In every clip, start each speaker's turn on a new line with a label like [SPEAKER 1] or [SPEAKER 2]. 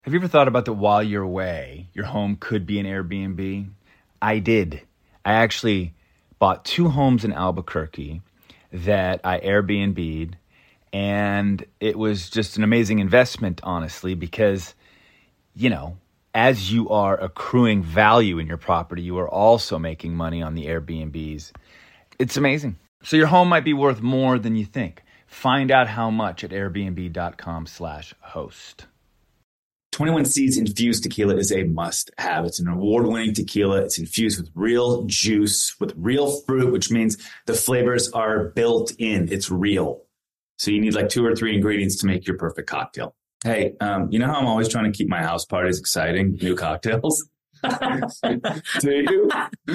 [SPEAKER 1] Have you ever thought about that while you're away, your home could be an Airbnb? I did. I actually bought 2 homes in Albuquerque that I Airbnb'd, and it was just an amazing investment, honestly, because, you know, as you are accruing value in your property, you are also making money on the Airbnbs. It's amazing. So your home might be worth more than you think. Find out how much at airbnb.com/host.
[SPEAKER 2] 21 Seeds Infused Tequila is a must-have. It's an award-winning tequila. It's infused with real juice, with real fruit, which means the flavors are built in. It's real. So you need like 2 or 3 ingredients to make your perfect cocktail. Hey, you know how I'm always trying to keep my house parties exciting? New cocktails. Do you?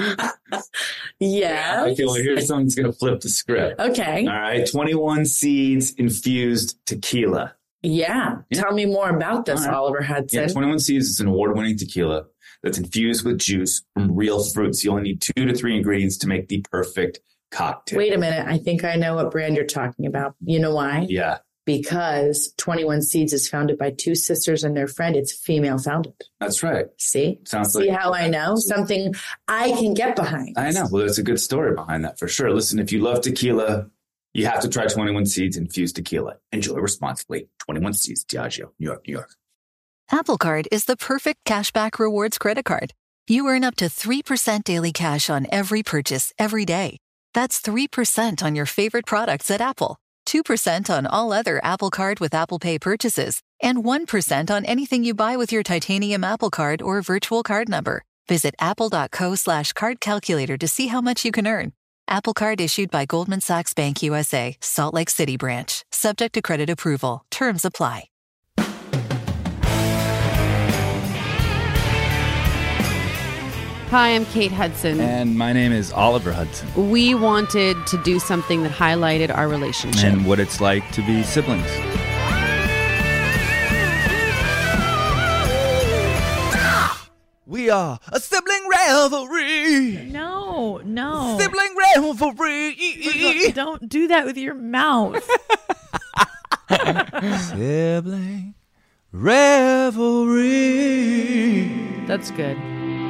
[SPEAKER 3] Yeah.
[SPEAKER 2] I feel like here's something that's going to flip the script.
[SPEAKER 3] Okay.
[SPEAKER 2] All right. 21 Seeds Infused Tequila.
[SPEAKER 3] Yeah. Tell me more about this, right. Oliver Hudson.
[SPEAKER 2] Yeah, 21 Seeds is an award-winning tequila that's infused with juice from real fruits. You only need 2 to 3 ingredients to make the perfect cocktail.
[SPEAKER 3] Wait a minute. I think I know what brand you're talking about. You know why?
[SPEAKER 2] Yeah.
[SPEAKER 3] Because 21 Seeds is founded by 2 sisters and their friend. It's female founded.
[SPEAKER 2] That's right.
[SPEAKER 3] See? See how I know? Something I can get behind.
[SPEAKER 2] I know. Well, there's a good story behind that for sure. Listen, if you love tequila, you have to try 21 Seeds Infused Tequila. Enjoy responsibly. 21 Seeds, Diageo, New York, New York.
[SPEAKER 4] Apple Card is the perfect cashback rewards credit card. You earn up to 3% daily cash on every purchase every day. That's 3% on your favorite products at Apple, 2% on all other Apple Card with Apple Pay purchases, and 1% on anything you buy with your titanium Apple Card or virtual card number. Visit apple.co/card calculator to see how much you can earn. Apple Card issued by Goldman Sachs Bank USA, Salt Lake City branch. Subject to credit approval. Terms apply.
[SPEAKER 5] Hi, I'm Kate Hudson.
[SPEAKER 1] And my name is Oliver Hudson.
[SPEAKER 5] We wanted to do something that highlighted our relationship.
[SPEAKER 1] And what it's like to be siblings. We are a sibling revelry.
[SPEAKER 6] No.
[SPEAKER 1] Sibling revelry.
[SPEAKER 6] Don't do that with your mouth.
[SPEAKER 1] Sibling revelry.
[SPEAKER 5] That's good.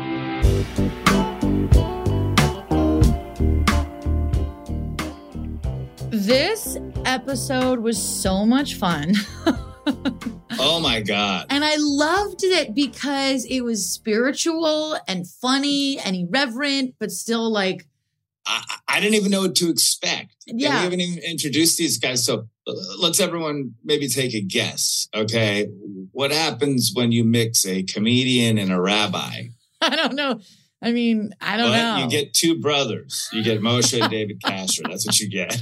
[SPEAKER 6] This episode was so much fun.
[SPEAKER 7] Oh my God.
[SPEAKER 6] And I loved it because it was spiritual and funny and irreverent, but still like.
[SPEAKER 7] I didn't even know what to expect.
[SPEAKER 6] Yeah.
[SPEAKER 7] We haven't even introduced these guys. So let's everyone maybe take a guess. Okay. What happens when you mix a comedian and a rabbi?
[SPEAKER 6] I don't know. I mean, I don't know.
[SPEAKER 7] You get 2 brothers. You get Moshe and David Castro. That's what you get.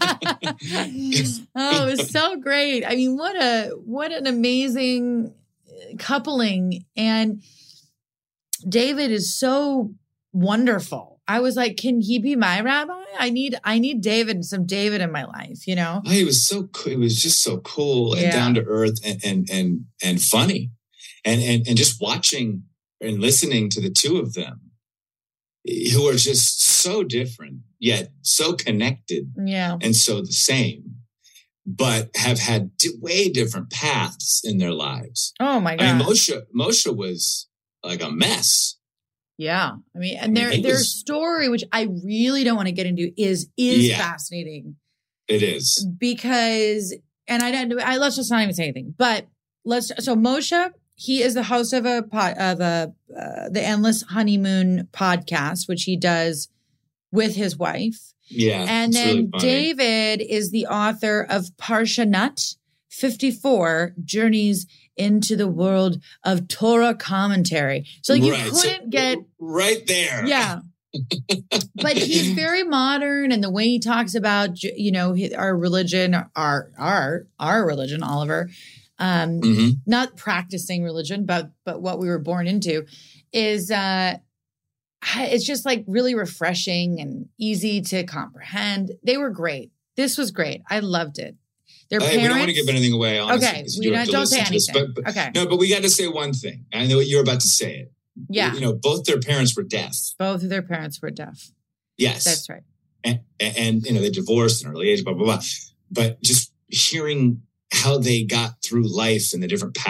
[SPEAKER 6] Oh, it was so great. I mean, what an amazing coupling. And David is so wonderful. I was like, can he be my rabbi? I need David, some David in my life, you know?
[SPEAKER 7] Oh, he was so cool. He was just so cool and down to earth and funny. And just watching and listening to the 2 of them who are just so different, yet so connected and so the same, but have had way different paths in their lives.
[SPEAKER 6] Oh my God.
[SPEAKER 7] I mean, Moshe was like a mess.
[SPEAKER 6] Yeah. I mean, and their story, which I really don't want to get into, is fascinating.
[SPEAKER 7] It is.
[SPEAKER 6] Because, and let's just not even say anything, but so Moshe, he is the host of the Endless Honeymoon podcast, which he does with his wife.
[SPEAKER 7] Yeah.
[SPEAKER 6] And then really David is the author of Parshanut 54 Journeys into the World of Torah Commentary. So you couldn't get
[SPEAKER 7] right there.
[SPEAKER 6] Yeah. But he's very modern, and the way he talks about, you know, our religion, our religion, Oliver, not practicing religion, but what we were born into is, it's just like really refreshing and easy to comprehend. They were great. This was great. I loved it. Their parents.
[SPEAKER 7] We don't want to give anything away, honestly.
[SPEAKER 6] Okay. Don't say anything.
[SPEAKER 7] Okay. No, but we got to say one thing. I know you're about to say it.
[SPEAKER 6] Yeah.
[SPEAKER 7] You know, both their parents were deaf.
[SPEAKER 6] Both of their parents were deaf.
[SPEAKER 7] Yes.
[SPEAKER 6] That's right.
[SPEAKER 7] And you know, they divorced in early age, blah, blah, blah. But just hearing how they got through life and the different paths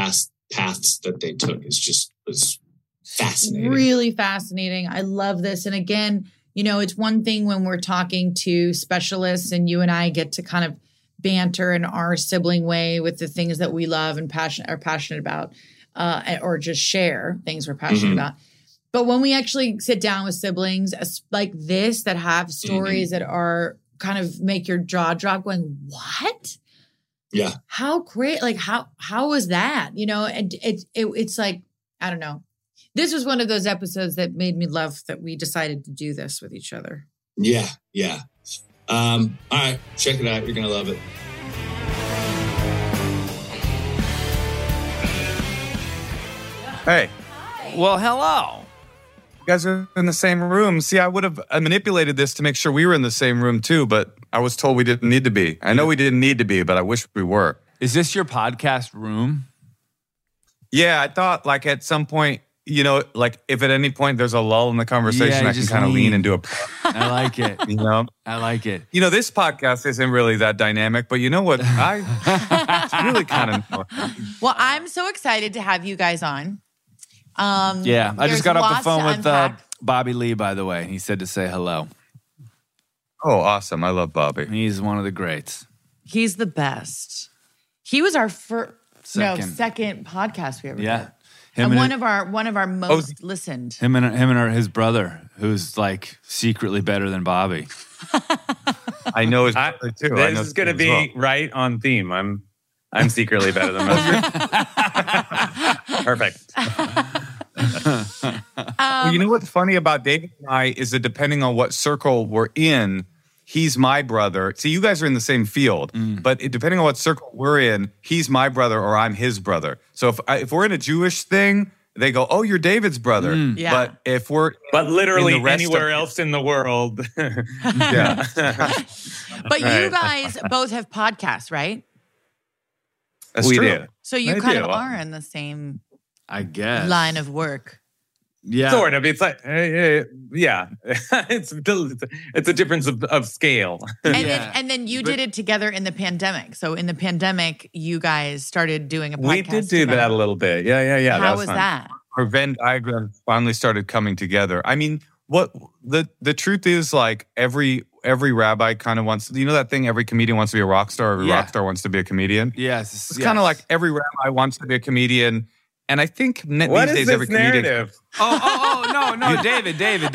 [SPEAKER 7] paths that they took was fascinating.
[SPEAKER 6] Really fascinating. I love this. And again, it's one thing when we're talking to specialists and you and I get to kind of banter in our sibling way with the things that we love and are passionate about, or just share things we're passionate about. But when we actually sit down with siblings like this that have stories that are kind of make your jaw drop going, what?
[SPEAKER 7] Yeah.
[SPEAKER 6] How great. Like how was that? And it's like, I don't know. This was one of those episodes that made me love that we decided to do this with each other.
[SPEAKER 7] Yeah. Yeah. All right. Check it out. You're going to love it.
[SPEAKER 8] Hey.
[SPEAKER 6] Hi.
[SPEAKER 8] Well, hello. You guys are in the same room. See, I would have manipulated this to make sure we were in the same room too, but I was told we didn't need to be. I know we didn't need to be, but I wish we were.
[SPEAKER 1] Is this your podcast room?
[SPEAKER 8] Yeah, I thought like at some point, like if at any point there's a lull in the conversation, I can kind of lean into a.
[SPEAKER 1] I like it. I like it.
[SPEAKER 8] This podcast isn't really that dynamic, but you know what? It's really kind of.
[SPEAKER 3] Well, I'm so excited to have you guys on.
[SPEAKER 1] I just got off the phone with
[SPEAKER 3] unpack.
[SPEAKER 1] Bobby Lee, by the way. He said to say hello.
[SPEAKER 8] Oh, awesome. I love Bobby.
[SPEAKER 1] He's one of the greats.
[SPEAKER 3] He's the best. He was our second podcast we ever did.
[SPEAKER 1] Yeah.
[SPEAKER 3] And one of our most listened.
[SPEAKER 1] Him and his brother, who's like secretly better than Bobby.
[SPEAKER 8] I know his brother too.
[SPEAKER 9] This is going to be right on theme. I'm secretly better than most. Perfect.
[SPEAKER 8] Well, you know what's funny about David and I is that depending on what circle we're in, he's my brother. See, you guys are in the same field, but depending on what circle we're in, he's my brother or I'm his brother. So if we're in a Jewish thing, they go, "Oh, you're David's brother."
[SPEAKER 3] Yeah.
[SPEAKER 8] But if we're
[SPEAKER 9] literally
[SPEAKER 8] in the rest
[SPEAKER 9] anywhere else in the world,
[SPEAKER 8] yeah.
[SPEAKER 3] But you guys both have podcasts, right?
[SPEAKER 8] That's
[SPEAKER 9] we
[SPEAKER 8] true.
[SPEAKER 9] do.
[SPEAKER 3] So you
[SPEAKER 9] I
[SPEAKER 3] kind
[SPEAKER 9] do.
[SPEAKER 3] of are in the same
[SPEAKER 1] I guess.
[SPEAKER 3] line of work.
[SPEAKER 1] Yeah.
[SPEAKER 9] Sort of. It's like, yeah, it's a difference of scale.
[SPEAKER 3] And then you did it together in the pandemic. So in the pandemic, you guys started doing a podcast.
[SPEAKER 9] We did do
[SPEAKER 3] together.
[SPEAKER 9] that a little bit. Yeah.
[SPEAKER 3] How was
[SPEAKER 9] fun.
[SPEAKER 3] that?
[SPEAKER 8] Our Venn diagram finally started coming together. I mean, what the truth is, like every rabbi kind of wants, that thing, every comedian wants to be a rock star, every rock star wants to be a comedian.
[SPEAKER 1] Yes.
[SPEAKER 8] It's kind of like every rabbi wants to be a comedian. And I think
[SPEAKER 9] What
[SPEAKER 8] these
[SPEAKER 9] is
[SPEAKER 8] days
[SPEAKER 9] this
[SPEAKER 8] every comedian.
[SPEAKER 9] narrative?
[SPEAKER 1] No, David.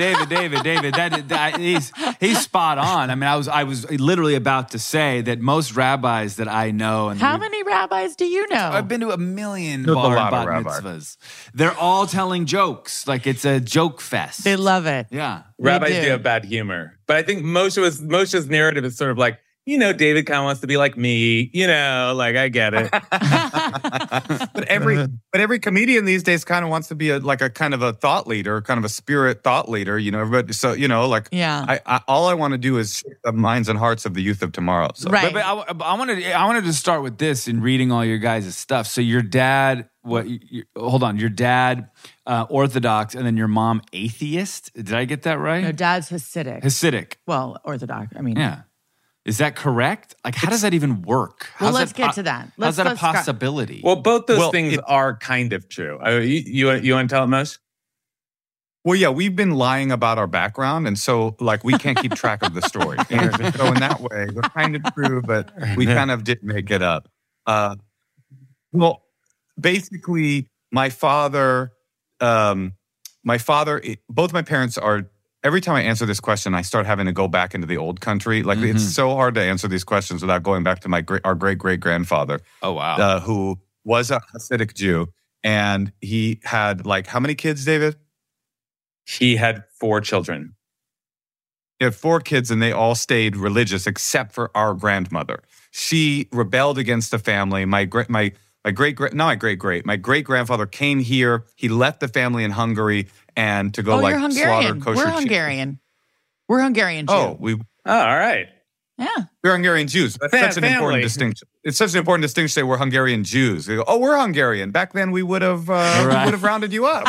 [SPEAKER 1] He's spot on. I mean, I was literally about to say that most rabbis that I know, and
[SPEAKER 3] How many rabbis do you know?
[SPEAKER 1] I've been to a million
[SPEAKER 8] There's a
[SPEAKER 1] bar
[SPEAKER 8] lot
[SPEAKER 1] and
[SPEAKER 8] of
[SPEAKER 1] bat
[SPEAKER 8] rabbis.
[SPEAKER 1] mitzvahs. They're all telling jokes, like it's a joke fest.
[SPEAKER 3] They love it.
[SPEAKER 1] Yeah.
[SPEAKER 9] Rabbis
[SPEAKER 3] do.
[SPEAKER 9] do have bad humor, but I think Moshe's narrative is sort of like, David kind of wants to be like me, like I get it.
[SPEAKER 8] But every comedian these days kind of wants to be a kind of a thought leader, kind of a spirit thought leader, everybody. So,
[SPEAKER 3] Yeah.
[SPEAKER 8] I all I want to do is shape the minds and hearts of the youth of tomorrow. So.
[SPEAKER 3] Right.
[SPEAKER 1] But I wanted to start with this in reading all your guys' stuff. So your dad, your dad Orthodox, and then your mom atheist. Did I get that right?
[SPEAKER 3] No, Dad's Hasidic.
[SPEAKER 1] Hasidic.
[SPEAKER 3] Well, Orthodox. I mean,
[SPEAKER 1] Yeah. Is that correct? Like, how does that even work?
[SPEAKER 3] Well,
[SPEAKER 1] How's
[SPEAKER 3] let's
[SPEAKER 1] that
[SPEAKER 3] get to that.
[SPEAKER 1] How's that a
[SPEAKER 3] Let's start.
[SPEAKER 1] possibility?
[SPEAKER 9] Well, both those
[SPEAKER 8] Well,
[SPEAKER 9] things are kind of true. You want to tell it, Moshe?
[SPEAKER 8] Well, yeah, we've been lying about our background, and so we can't keep track of the story. And so in that way, we're kind of true, but we kind of did make it up. Well, basically, my father, both my parents are. Every time I answer this question, I start having to go back into the old country. It's so hard to answer these questions without going back to our great-great-grandfather.
[SPEAKER 1] Oh, wow.
[SPEAKER 8] Who was a Hasidic Jew. And he had how many kids, David?
[SPEAKER 9] He had 4 children.
[SPEAKER 8] He had 4 kids and they all stayed religious except for our grandmother. She rebelled against the family. My great-grandfather came here. He left the family in Hungary and to go
[SPEAKER 3] you're
[SPEAKER 8] slaughter
[SPEAKER 3] Hungarian.
[SPEAKER 8] kosher
[SPEAKER 3] We're
[SPEAKER 8] chicken.
[SPEAKER 3] Hungarian. We're Hungarian Jew.
[SPEAKER 8] Oh,
[SPEAKER 9] all right.
[SPEAKER 3] Yeah.
[SPEAKER 8] we're Hungarian Jews. That's such an important distinction. It's such an important distinction to say we're Hungarian Jews. They go, oh, we're Hungarian. Back then we would have rounded you up.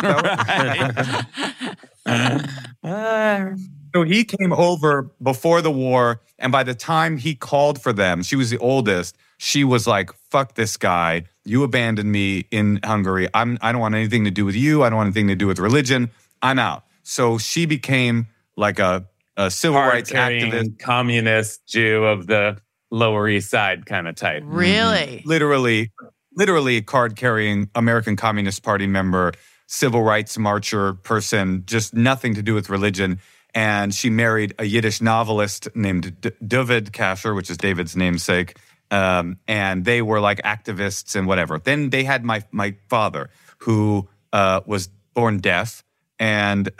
[SPEAKER 8] So he came over before the war, and by the time he called for them, she was the oldest. She was like, fuck this guy. You abandoned me in Hungary. I don't want anything to do with you. I don't want anything to do with religion. I'm out. So she became like a civil rights activist,
[SPEAKER 9] communist Jew of the Lower East Side kind of type.
[SPEAKER 3] Really?
[SPEAKER 8] Literally card-carrying American Communist Party member, civil rights marcher person, just nothing to do with religion. And she married a Yiddish novelist named David Kasher, which is David's namesake. And they were like activists and whatever. Then they had my father, who was born deaf, and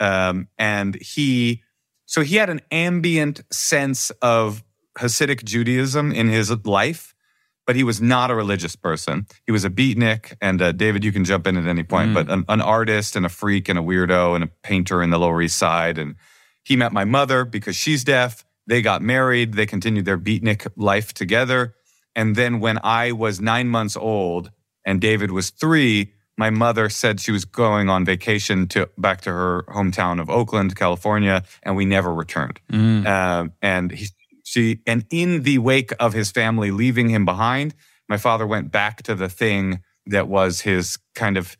[SPEAKER 8] he had an ambient sense of Hasidic Judaism in his life, but he was not a religious person. He was a beatnik, and David, you can jump in at any point, but an artist and a freak and a weirdo and a painter in the Lower East Side. And he met my mother because she's deaf. They got married. They continued their beatnik life together. And then when I was 9 months old and David was 3, my mother said she was going on vacation back to her hometown of Oakland, California, and we never returned. And in the wake of his family leaving him behind, my father went back to the thing that was his kind of,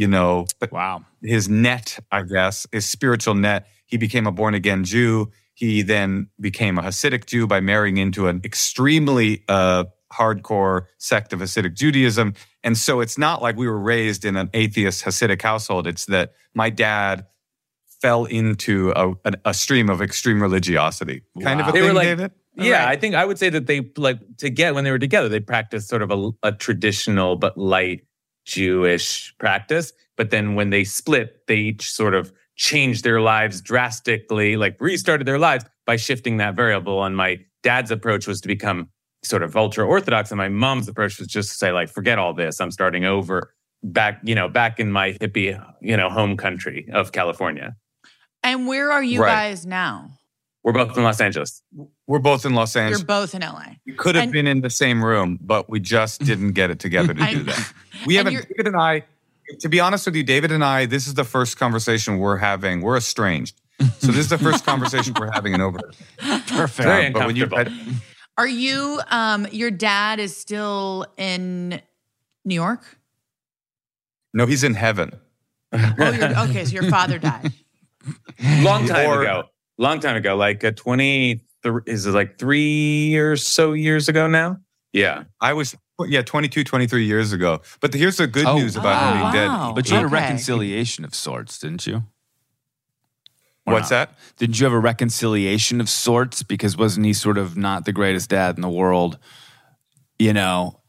[SPEAKER 8] his net, I guess, his spiritual net. He became a born-again Jew. He then became a Hasidic Jew by marrying into an extremely hardcore sect of Hasidic Judaism. And so it's not like we were raised in an atheist Hasidic household. It's that my dad fell into a stream of extreme religiosity. Kind of a thing, David?
[SPEAKER 9] Yeah, right. I think I would say that they, when they were together, they practiced sort of a traditional but light Jewish practice. But then when they split, they each sort of changed their lives drastically, restarted their lives by shifting that variable. And my dad's approach was to become sort of ultra-Orthodox, and my mom's approach was just to say, forget all this. I'm starting over back in my hippie, home country of California.
[SPEAKER 3] And where are you guys now?
[SPEAKER 9] We're both in Los Angeles.
[SPEAKER 8] We're both in Los Angeles.
[SPEAKER 3] You're both in LA.
[SPEAKER 8] We could have been in the same room, but we just didn't get it together to do that. David and I, to be honest with you, David and I, this is the first conversation we're having. We're estranged. So this is the first conversation we're having in over.
[SPEAKER 9] Perfect. Very uncomfortable.
[SPEAKER 3] Are you, your dad is still in New York?
[SPEAKER 8] No, he's in heaven.
[SPEAKER 3] Okay, so your father died.
[SPEAKER 9] Long time ago, like 3 or so years ago now? Yeah.
[SPEAKER 8] I was, 22, 23 years ago. But here's the good news about him being dead.
[SPEAKER 10] But you had a reconciliation of sorts, didn't you?
[SPEAKER 8] What's that?
[SPEAKER 10] Didn't you have a reconciliation of sorts? Because wasn't he sort of not the greatest dad in the world?
[SPEAKER 8] No,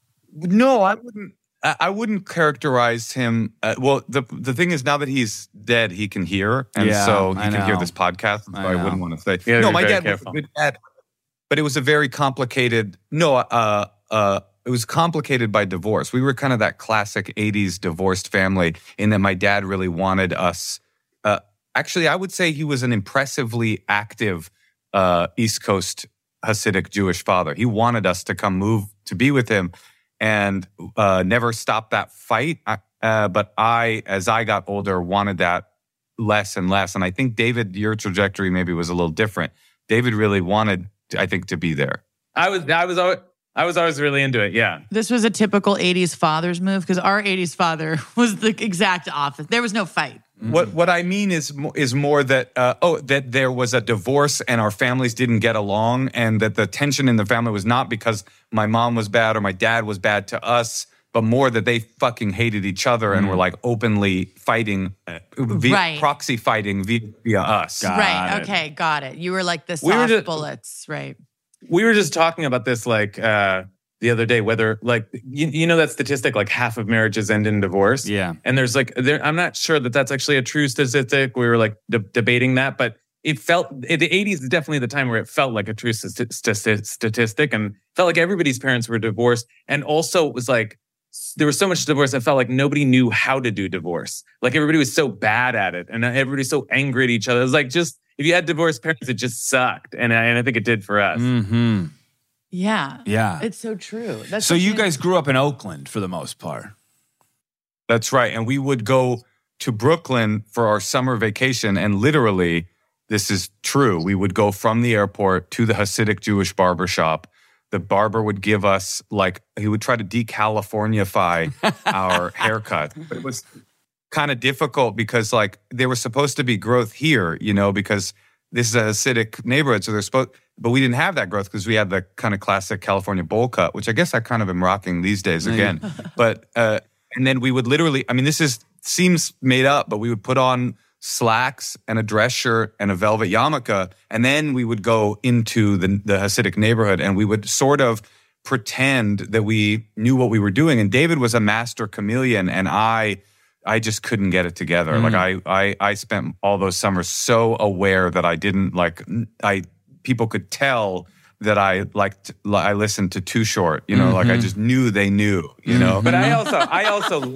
[SPEAKER 8] I wouldn't characterize him. The thing is, now that he's dead, he can hear, and so he can hear this podcast. So I wouldn't want to say.
[SPEAKER 9] Yeah,
[SPEAKER 8] no, my dad was a good dad, but it was a very complicated. It was complicated by divorce. We were kind of that classic '80s divorced family in that my dad really wanted us. Actually, I would say he was an impressively active East Coast Hasidic Jewish father. He wanted us to come move to be with him and never stopped that fight. But as I got older, wanted that less and less. And I think, David, your trajectory maybe was a little different. David really wanted, I think, to be there.
[SPEAKER 9] I was always really into it, yeah.
[SPEAKER 3] This was a typical 80s father's move because our 80s father was the exact opposite. There was no fight.
[SPEAKER 8] What I mean is more that that there was a divorce and our families didn't get along, and that the tension in the family was not because my mom was bad or my dad was bad to us, but more that they fucking hated each other and were openly fighting, proxy fighting via us.
[SPEAKER 3] Okay, got it. You were like the soft bullets, right?
[SPEAKER 9] We were just talking about this the other day, whether you know that statistic, half of marriages end in divorce.
[SPEAKER 10] Yeah.
[SPEAKER 9] And there's I'm not sure that that's actually a true statistic. We were debating that, but it felt, the 80s is definitely the time where it felt like a true statistic and felt like everybody's parents were divorced. And also it was there was so much divorce, I felt like nobody knew how to do divorce. Everybody was so bad at it and everybody's so angry at each other. It was if you had divorced parents, it just sucked. And I think it did for us.
[SPEAKER 10] Mm-hmm.
[SPEAKER 3] Yeah.
[SPEAKER 10] Yeah.
[SPEAKER 3] It's so true.
[SPEAKER 10] So you guys grew up in Oakland for the most part.
[SPEAKER 8] That's right. And we would go to Brooklyn for our summer vacation. And literally, this is true, we would go from the airport to the Hasidic Jewish barbershop the barber would give us he would try to de-Californify our haircut. But it was kind of difficult because there was supposed to be growth here, because this is a Hasidic neighborhood. So but we didn't have that growth because we had the kind of classic California bowl cut, which I guess I kind of am rocking these days again. But, and then we would literally, seems made up, but we would put on slacks and a dress shirt and a velvet yarmulke. And then we would go into the Hasidic neighborhood and we would sort of pretend that we knew what we were doing. And David was a master chameleon and I just couldn't get it together. I spent all those summers so aware that I didn't people could tell that I listened to Too Short, I just knew they knew,
[SPEAKER 9] But I also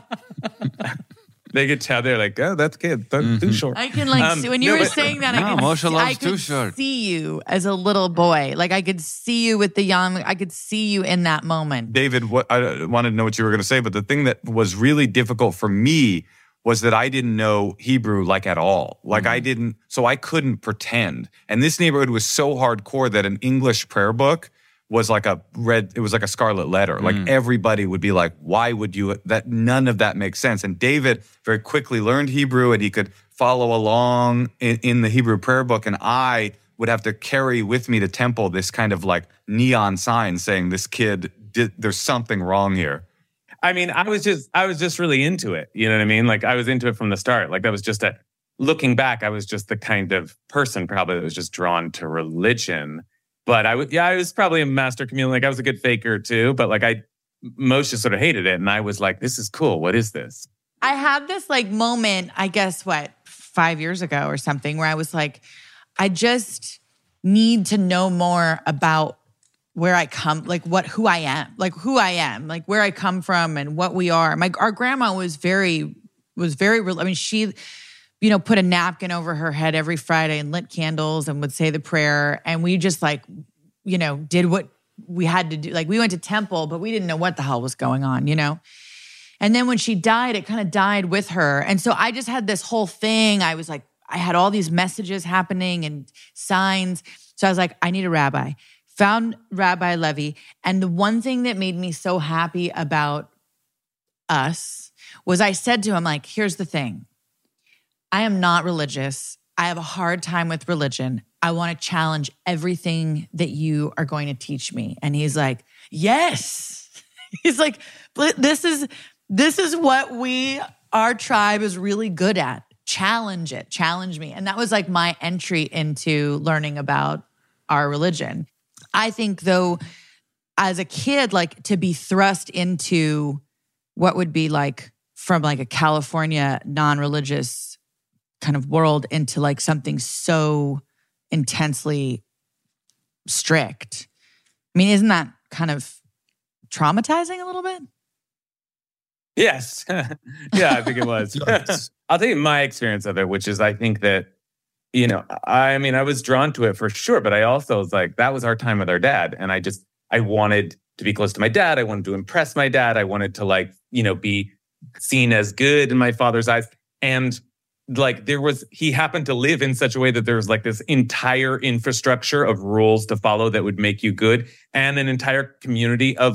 [SPEAKER 9] they could tell, they're like, oh, that's good. Too short.
[SPEAKER 3] I can see, when you were saying that, I could see you as a little boy. I could see you with the young, I could see you in that moment.
[SPEAKER 8] David, I wanted to know what you were going to say, but the thing that was really difficult for me was that I didn't know Hebrew at all. So I couldn't pretend. And this neighborhood was so hardcore that an English prayer book was it was like a scarlet letter. Everybody would be like, why would you, none of that makes sense. And David very quickly learned Hebrew and he could follow along in the Hebrew prayer book. And I would have to carry with me to temple this kind of neon sign saying this kid, there's something wrong here.
[SPEAKER 9] I was just really into it. You know what I mean? I was into it from the start. That was just looking back, I was just the kind of person probably that was just drawn to religion. But I was probably a master chameleon. I was a good faker too, but I most just sort of hated it. And I was like, this is cool. What is this?
[SPEAKER 3] I had this moment, I guess 5 years ago or something, where I was like, I just need to know more about where I come, who I am, where I come from and what we are. Our grandma was very, she, put a napkin over her head every Friday and lit candles and would say the prayer. And we just did what we had to do. We went to temple, but we didn't know what the hell was going on, And then when she died, it kind of died with her. And so I just had this whole thing. I was I had all these messages happening and signs. So I was like, I need a rabbi. Found Rabbi Levy. And the one thing that made me so happy about us was I said to him, here's the thing. I am not religious. I have a hard time with religion. I want to challenge everything that you are going to teach me. And he's like, yes. He's like, this is what our tribe is really good at. Challenge it, challenge me. And that was my entry into learning about our religion. I think though, as a kid, to be thrust into what would be from a California non-religious kind of world into something so intensely strict. Isn't that kind of traumatizing a little bit?
[SPEAKER 9] Yes. Yeah, I think it was. I'll tell you my experience of it, which is I think that, I was drawn to it for sure, but I also was that was our time with our dad. And I wanted to be close to my dad. I wanted to impress my dad. I wanted to be seen as good in my father's eyes. And he happened to live in such a way that there was this entire infrastructure of rules to follow that would make you good, and an entire community of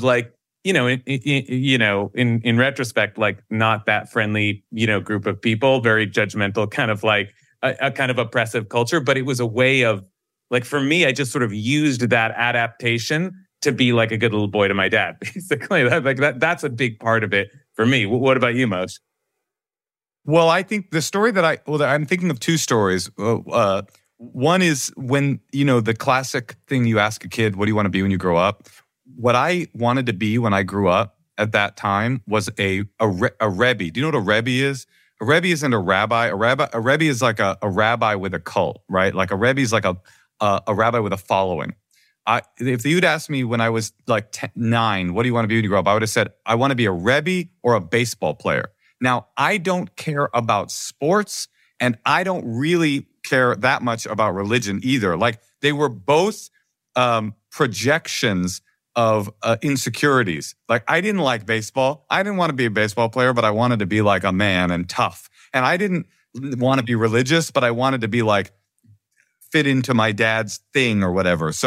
[SPEAKER 9] in retrospect, not that friendly, group of people, very judgmental, kind of a kind of oppressive culture. But it was a way of for me, I just sort of used that adaptation to be a good little boy to my dad, basically. That's a big part of it for me. What about you, Moshe?
[SPEAKER 8] Well, I think the story I'm thinking of two stories. One is when, the classic thing you ask a kid, what do you want to be when you grow up? What I wanted to be when I grew up at that time was a Rebbe. Do you know what a Rebbe is? A Rebbe isn't a rabbi. A Rebbe is a rabbi with a cult, right? A Rebbe is a rabbi with a following. If you'd asked me when I was 9, what do you want to be when you grow up? I would have said, I want to be a Rebbe or a baseball player. Now, I don't care about sports, and I don't really care that much about religion either. They were both projections of insecurities. I didn't like baseball. I didn't want to be a baseball player, but I wanted to be a man and tough. And I didn't want to be religious, but I wanted to be fit into my dad's thing or whatever. So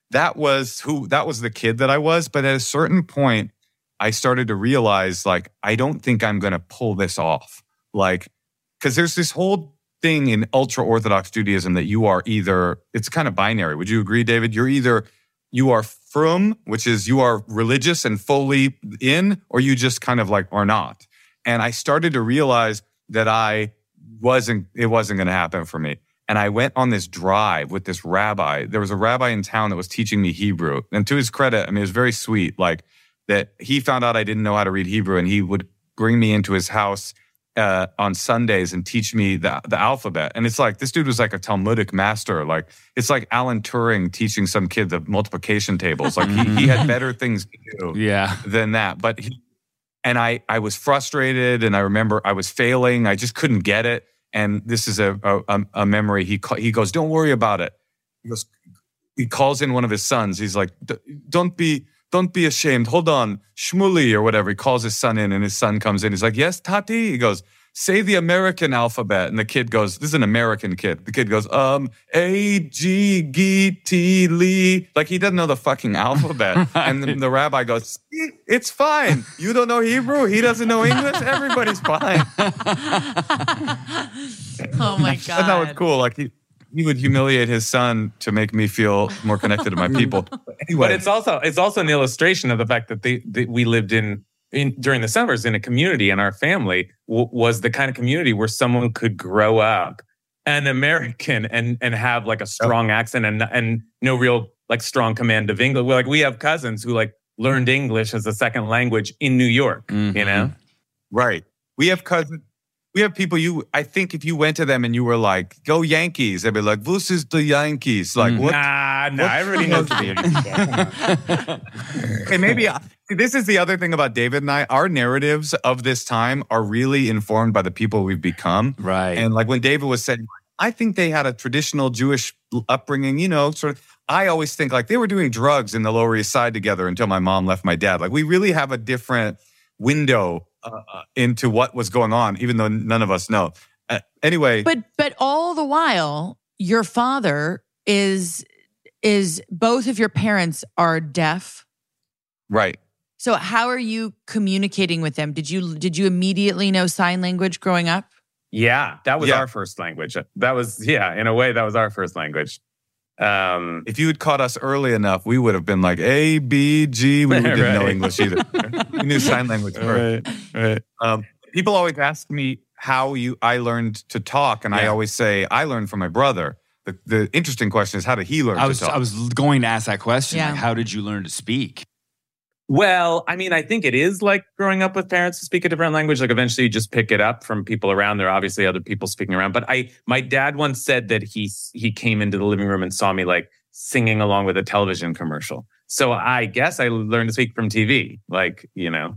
[SPEAKER 8] that was the kid that I was. But at a certain point, I started to realize, like, I don't think I'm going to pull this off. Like, because there's this whole thing in ultra-Orthodox Judaism that you are either, it's kind of binary. Would you agree, David? You are frum, which is you are religious and fully in, or you just kind of like are not. And I started to realize that it wasn't going to happen for me. And I went on this drive with this rabbi. There was a rabbi in town that was teaching me Hebrew. And to his credit, I mean, it was very sweet, like that he found out I didn't know how to read Hebrew, and he would bring me into his house on Sundays and teach me the alphabet. And it's like, this dude was like a Talmudic master. Like, it's like Alan Turing teaching some kid the multiplication tables. Like, he had better things to do than that. But I was frustrated, and I remember I was failing. I just couldn't get it. And this is a memory. He goes, "Don't worry about it." He calls in one of his sons. He's like, Don't be ashamed. Hold on, Shmuli or whatever." He calls his son in, and his son comes in. He's like, "Yes, Tati?" He goes, "Say the American alphabet." And the kid goes, this is an American kid. The kid goes, A, G, G, T, Li. Like, he doesn't know the fucking alphabet. And the rabbi goes, "It's fine. You don't know Hebrew. He doesn't know English. Everybody's fine."
[SPEAKER 3] Oh my God.
[SPEAKER 8] And that was cool. Like, he would humiliate his son to make me feel more connected to my people. Anyway.
[SPEAKER 9] But it's also an illustration of the fact that we lived in during the summers in a community, and our family was the kind of community where someone could grow up an American and have like a strong accent and no real like strong command of English. Like, we have cousins who like learned English as a second language in New York, you know?
[SPEAKER 8] Right. We have cousins. We have people I think if you went to them and you were like, "Go Yankees," they'd be like, "This is the Yankees." Like, what?
[SPEAKER 9] Nah, everybody knows the Yankees.
[SPEAKER 8] Okay, maybe this is the other thing about David and I. Our narratives of this time are really informed by the people we've become.
[SPEAKER 10] Right.
[SPEAKER 8] And like when David was saying, I think they had a traditional Jewish upbringing, sort of. I always think like they were doing drugs in the Lower East Side together until my mom left my dad. Like, we really have a different window into what was going on, even though none of us know. Anyway.
[SPEAKER 3] But all the while, your father is both of your parents are deaf.
[SPEAKER 8] Right.
[SPEAKER 3] So how are you communicating with them? Did you immediately know sign language growing up?
[SPEAKER 9] Yeah, that was our first language. That was, in a way, that was our first language.
[SPEAKER 8] If you had caught us early enough, we would have been like A, B, G. We didn't know English either. We knew sign language first.
[SPEAKER 9] Right.
[SPEAKER 8] People always ask me how I learned to talk, and I always say I learned from my brother. The interesting question is, how did he learn to talk?
[SPEAKER 10] I was going to ask that question.
[SPEAKER 3] Yeah.
[SPEAKER 10] Like, how did you learn to speak?
[SPEAKER 9] Well, I mean, I think it is like growing up with parents who speak a different language. Like, eventually you just pick it up from people around. There are obviously other people speaking around. But my dad once said that he came into the living room and saw me like singing along with a television commercial. So I guess I learned to speak from TV. Like,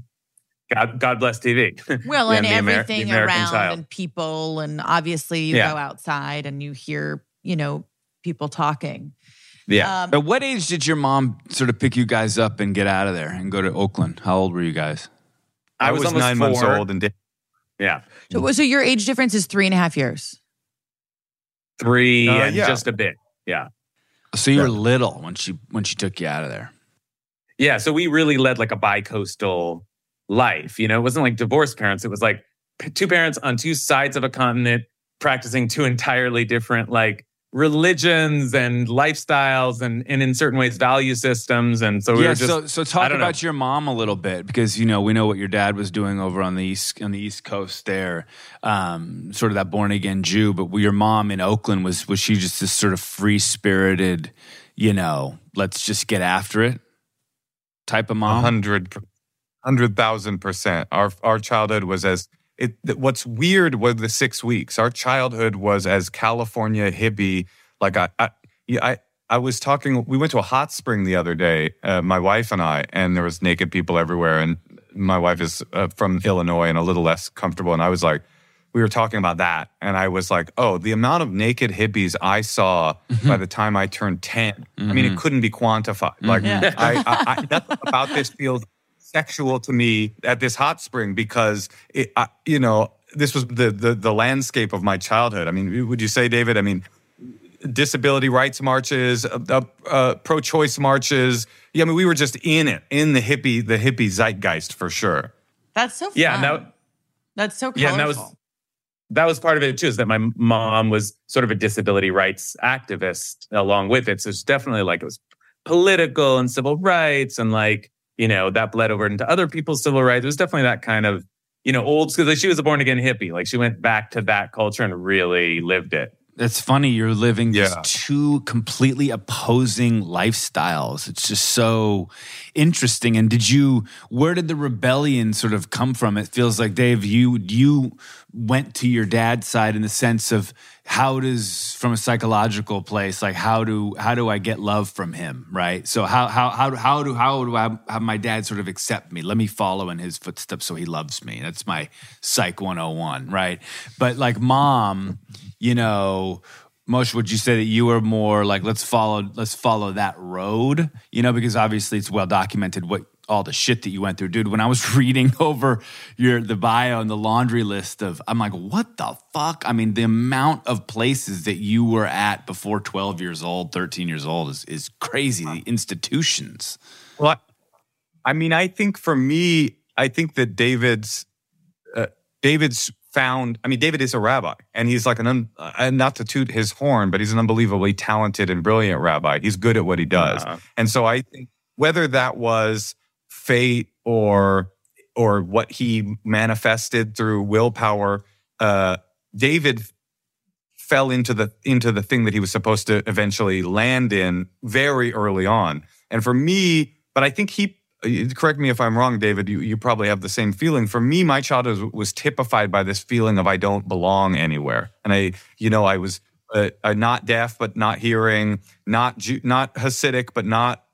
[SPEAKER 9] God bless TV.
[SPEAKER 3] Well, and
[SPEAKER 9] the
[SPEAKER 3] everything
[SPEAKER 9] the American
[SPEAKER 3] around
[SPEAKER 9] child.
[SPEAKER 3] and people, and obviously you go outside and you hear, people talking.
[SPEAKER 8] Yeah.
[SPEAKER 10] At what age did your mom sort of pick you guys up and get out of there and go to Oakland? How old were you guys?
[SPEAKER 9] I was almost
[SPEAKER 8] 9 months
[SPEAKER 9] 4.
[SPEAKER 8] old. And
[SPEAKER 9] yeah.
[SPEAKER 3] So your age difference is 3.5 years.
[SPEAKER 9] 3 and just a bit. Yeah.
[SPEAKER 10] So you were little when she took you out of there.
[SPEAKER 9] Yeah. So we really led like a bi-coastal life. It wasn't like divorced parents. It was like two parents on two sides of a continent practicing two entirely different like religions and lifestyles and in certain ways value systems. And so we were just,
[SPEAKER 10] so talk about your mom a little bit, because we know what your dad was doing over on the East Coast there, sort of that born again Jew. But your mom in Oakland, was she just this sort of free spirited, let's just get after it type of mom?
[SPEAKER 8] 100,000%. Our childhood was what's weird was the 6 weeks. Our childhood was as California hippie. Like I was talking, we went to a hot spring the other day, my wife and I, and there was naked people everywhere. And my wife is from Illinois and a little less comfortable. And I was like, we were talking about that. And I was like, oh, the amount of naked hippies I saw by the time I turned 10. I mean, it couldn't be quantified. Like I nothing about this feels sexual to me at this hot spring, because this was the landscape of my childhood. I mean, would you say, David? I mean, disability rights marches, pro-choice marches. Yeah, I mean, we were just in the hippie zeitgeist for sure.
[SPEAKER 3] That's so fun.
[SPEAKER 9] Yeah,
[SPEAKER 3] that's so colorful.
[SPEAKER 9] Yeah, and that was part of it too, is that my mom was sort of a disability rights activist along with it. So it's definitely like it was political and civil rights, and like, you know, that bled over into other people's civil rights. It was definitely that kind of, you know, old school. Like, she was a born again hippie. Like, she went back to that culture and really lived it.
[SPEAKER 10] It's funny, you're living these two completely opposing lifestyles. It's just so interesting. And where did the rebellion sort of come from? It feels like, Dave, you went to your dad's side in the sense of from a psychological place, like how do I get love from him, right? So how do I have my dad sort of accept me? Let me follow in his footsteps so he loves me. That's my Psych 101, right? But like mom, you know, Moshe, would you say that you were more like, let's follow that road, you know, because obviously it's well documented all the shit that you went through. Dude, when I was reading over the bio and the laundry list I'm like, what the fuck? I mean, the amount of places that you were at before 12 years old, 13 years old is crazy. The institutions.
[SPEAKER 8] Well, I mean, I think for me, I think that David's found, I mean, David is a rabbi, and he's like not to toot his horn, but he's an unbelievably talented and brilliant rabbi. He's good at what he does. And so I think whether that was fate or what he manifested through willpower, David fell into the thing that he was supposed to eventually land in very early on. And for me, but I think correct me if I'm wrong, David, you probably have the same feeling. For me, my childhood was typified by this feeling of I don't belong anywhere. And I was not deaf, but not hearing, not Hasidic, but not.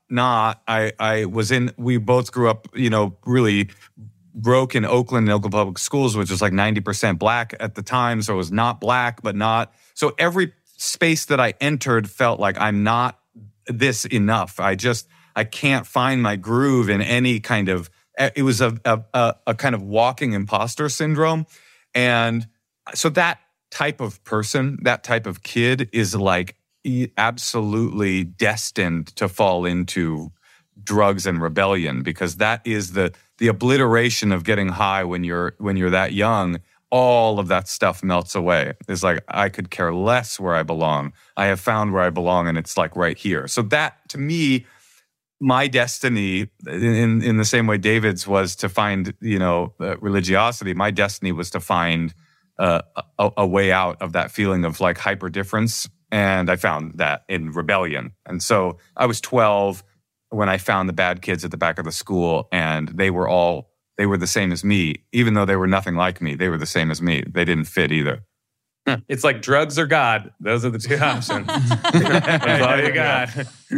[SPEAKER 8] We both grew up, you know, really broke in Oakland Public Schools, which was like 90% black at the time. So it was not black, but not. So every space that I entered felt like I'm not this enough. I can't find my groove in any kind of, it was a kind of walking imposter syndrome. And so that type of person, that type of kid is like absolutely destined to fall into drugs and rebellion, because that is the obliteration of getting high when you're that young. All of that stuff melts away. It's like, I could care less where I belong. I have found where I belong, and it's like right here. So that, to me, my destiny, in the same way David's was to find, you know, religiosity, my destiny was to find a way out of that feeling of like hyper difference. And I found that in rebellion. And so I was 12 when I found the bad kids at the back of the school, and they were the same as me. Even though they were nothing like me, they were the same as me. They didn't fit either.
[SPEAKER 9] It's like drugs or God. Those are the two options. That's all you got.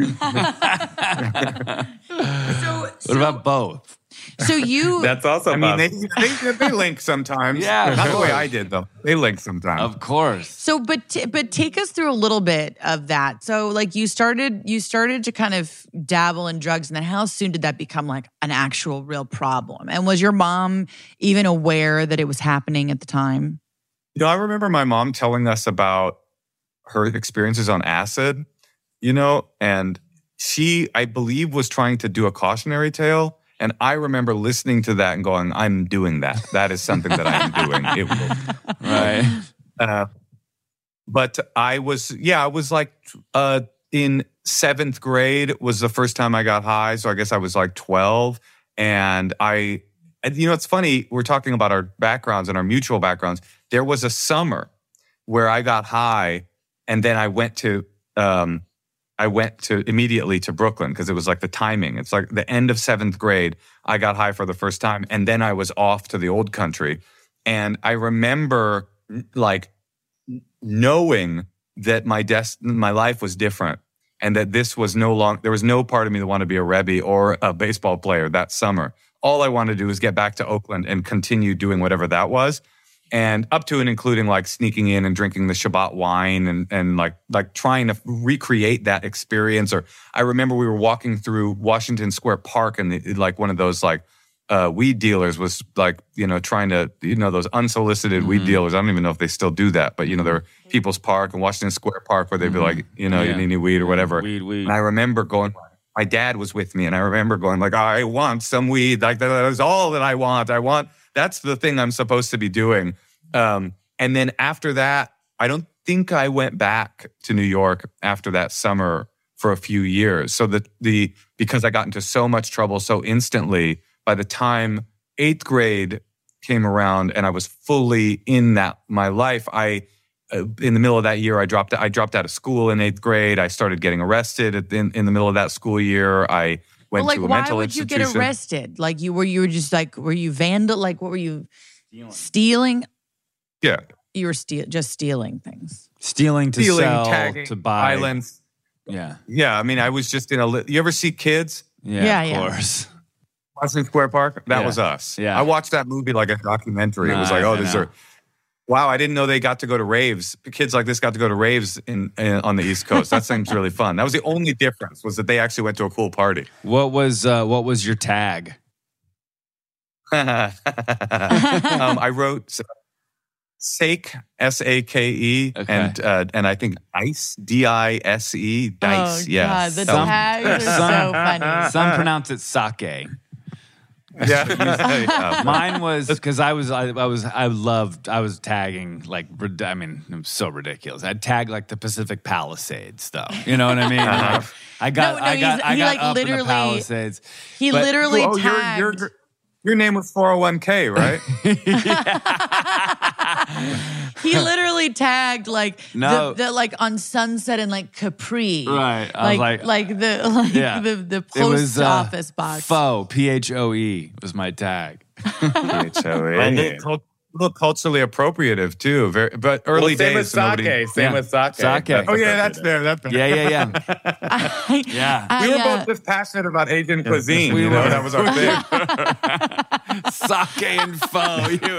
[SPEAKER 10] What about both?
[SPEAKER 3] So
[SPEAKER 9] That's also.
[SPEAKER 8] I mean, they link sometimes.
[SPEAKER 10] Yeah,
[SPEAKER 8] not the way I did though. They link sometimes.
[SPEAKER 10] Of course.
[SPEAKER 3] So, but take us through a little bit of that. So, like you started to kind of dabble in drugs, and then how soon did that become like an actual real problem? And was your mom even aware that it was happening at the time?
[SPEAKER 8] You know, I remember my mom telling us about her experiences on acid, you know, and she, I believe, was trying to do a cautionary tale. And I remember listening to that and going, I'm doing that. That is something that I am doing. It will.
[SPEAKER 10] Right.
[SPEAKER 8] But I was like in 7th grade was the first time I got high. So I guess I was like 12. And you know, it's funny, we're talking about our backgrounds and our mutual backgrounds. There was a summer where I got high, and then I went to immediately to Brooklyn, because it was like the timing. It's like the end of 7th grade, I got high for the first time, and then I was off to the old country. And I remember like knowing that my life was different, and that this was there was no part of me that wanted to be a Rebbe or a baseball player that summer. All I wanted to do was get back to Oakland and continue doing whatever that was. And up to and including like sneaking in and drinking the Shabbat wine and like trying to recreate that experience. Or I remember we were walking through Washington Square Park, and like one of those like weed dealers was like, trying to, those unsolicited weed dealers. I don't even know if they still do that, but there were People's Park and Washington Square Park where they'd be like, you need any weed or whatever.
[SPEAKER 10] Weed.
[SPEAKER 8] And I remember going, my dad was with me, and I remember going like, I want some weed. Like that is all that I want. That's the thing I'm supposed to be doing. And then after that, I don't think I went back to New York after that summer for a few years. So because I got into so much trouble so instantly, by the time 8th grade came around and I was fully in my life, in the middle of that year, I dropped out of school in 8th grade. I started getting arrested in the middle of that school year. I went to a mental institution. Why would you
[SPEAKER 3] get arrested? Like were you vandal? Like what were you stealing?
[SPEAKER 8] Yeah.
[SPEAKER 3] You were just stealing things.
[SPEAKER 10] Stealing to sell,
[SPEAKER 8] tagging,
[SPEAKER 10] to buy.
[SPEAKER 8] Violence.
[SPEAKER 10] Yeah.
[SPEAKER 8] Yeah, I mean, I was just you ever see Kids?
[SPEAKER 10] Yeah, of course.
[SPEAKER 8] Washington Square Park? That was us.
[SPEAKER 10] Yeah.
[SPEAKER 8] I watched that movie like a documentary. It was like, wow, I didn't know they got to go to raves. Kids like this got to go to raves on the East Coast. That seems really fun. That was the only difference, was that they actually went to a cool party.
[SPEAKER 10] What was your tag?
[SPEAKER 8] I wrote Sake, S-A-K-E,
[SPEAKER 10] okay.
[SPEAKER 8] and I think Dice, D-I-S-E, Dice.
[SPEAKER 3] God, the tags are so funny.
[SPEAKER 10] Some pronounce it sake.
[SPEAKER 8] Yeah.
[SPEAKER 10] Mine was because I was tagging like, I mean, it was so ridiculous. I'd tag like the Pacific Palisades though. You know what I mean? Like, I got up in the Palisades.
[SPEAKER 3] He literally tagged.
[SPEAKER 8] Your name was 401k, right?
[SPEAKER 3] He literally tagged like the like on Sunset and like Capri,
[SPEAKER 10] right?
[SPEAKER 3] The post office box.
[SPEAKER 10] Pho, P-H-O-E was my tag.
[SPEAKER 8] P-H-O-E. A little culturally appropriative too, but early days.
[SPEAKER 9] Same with sake.
[SPEAKER 8] Oh yeah, that's fair.
[SPEAKER 10] Yeah.
[SPEAKER 8] We were both just passionate about Asian cuisine. That was our thing.
[SPEAKER 10] Sake and pho, you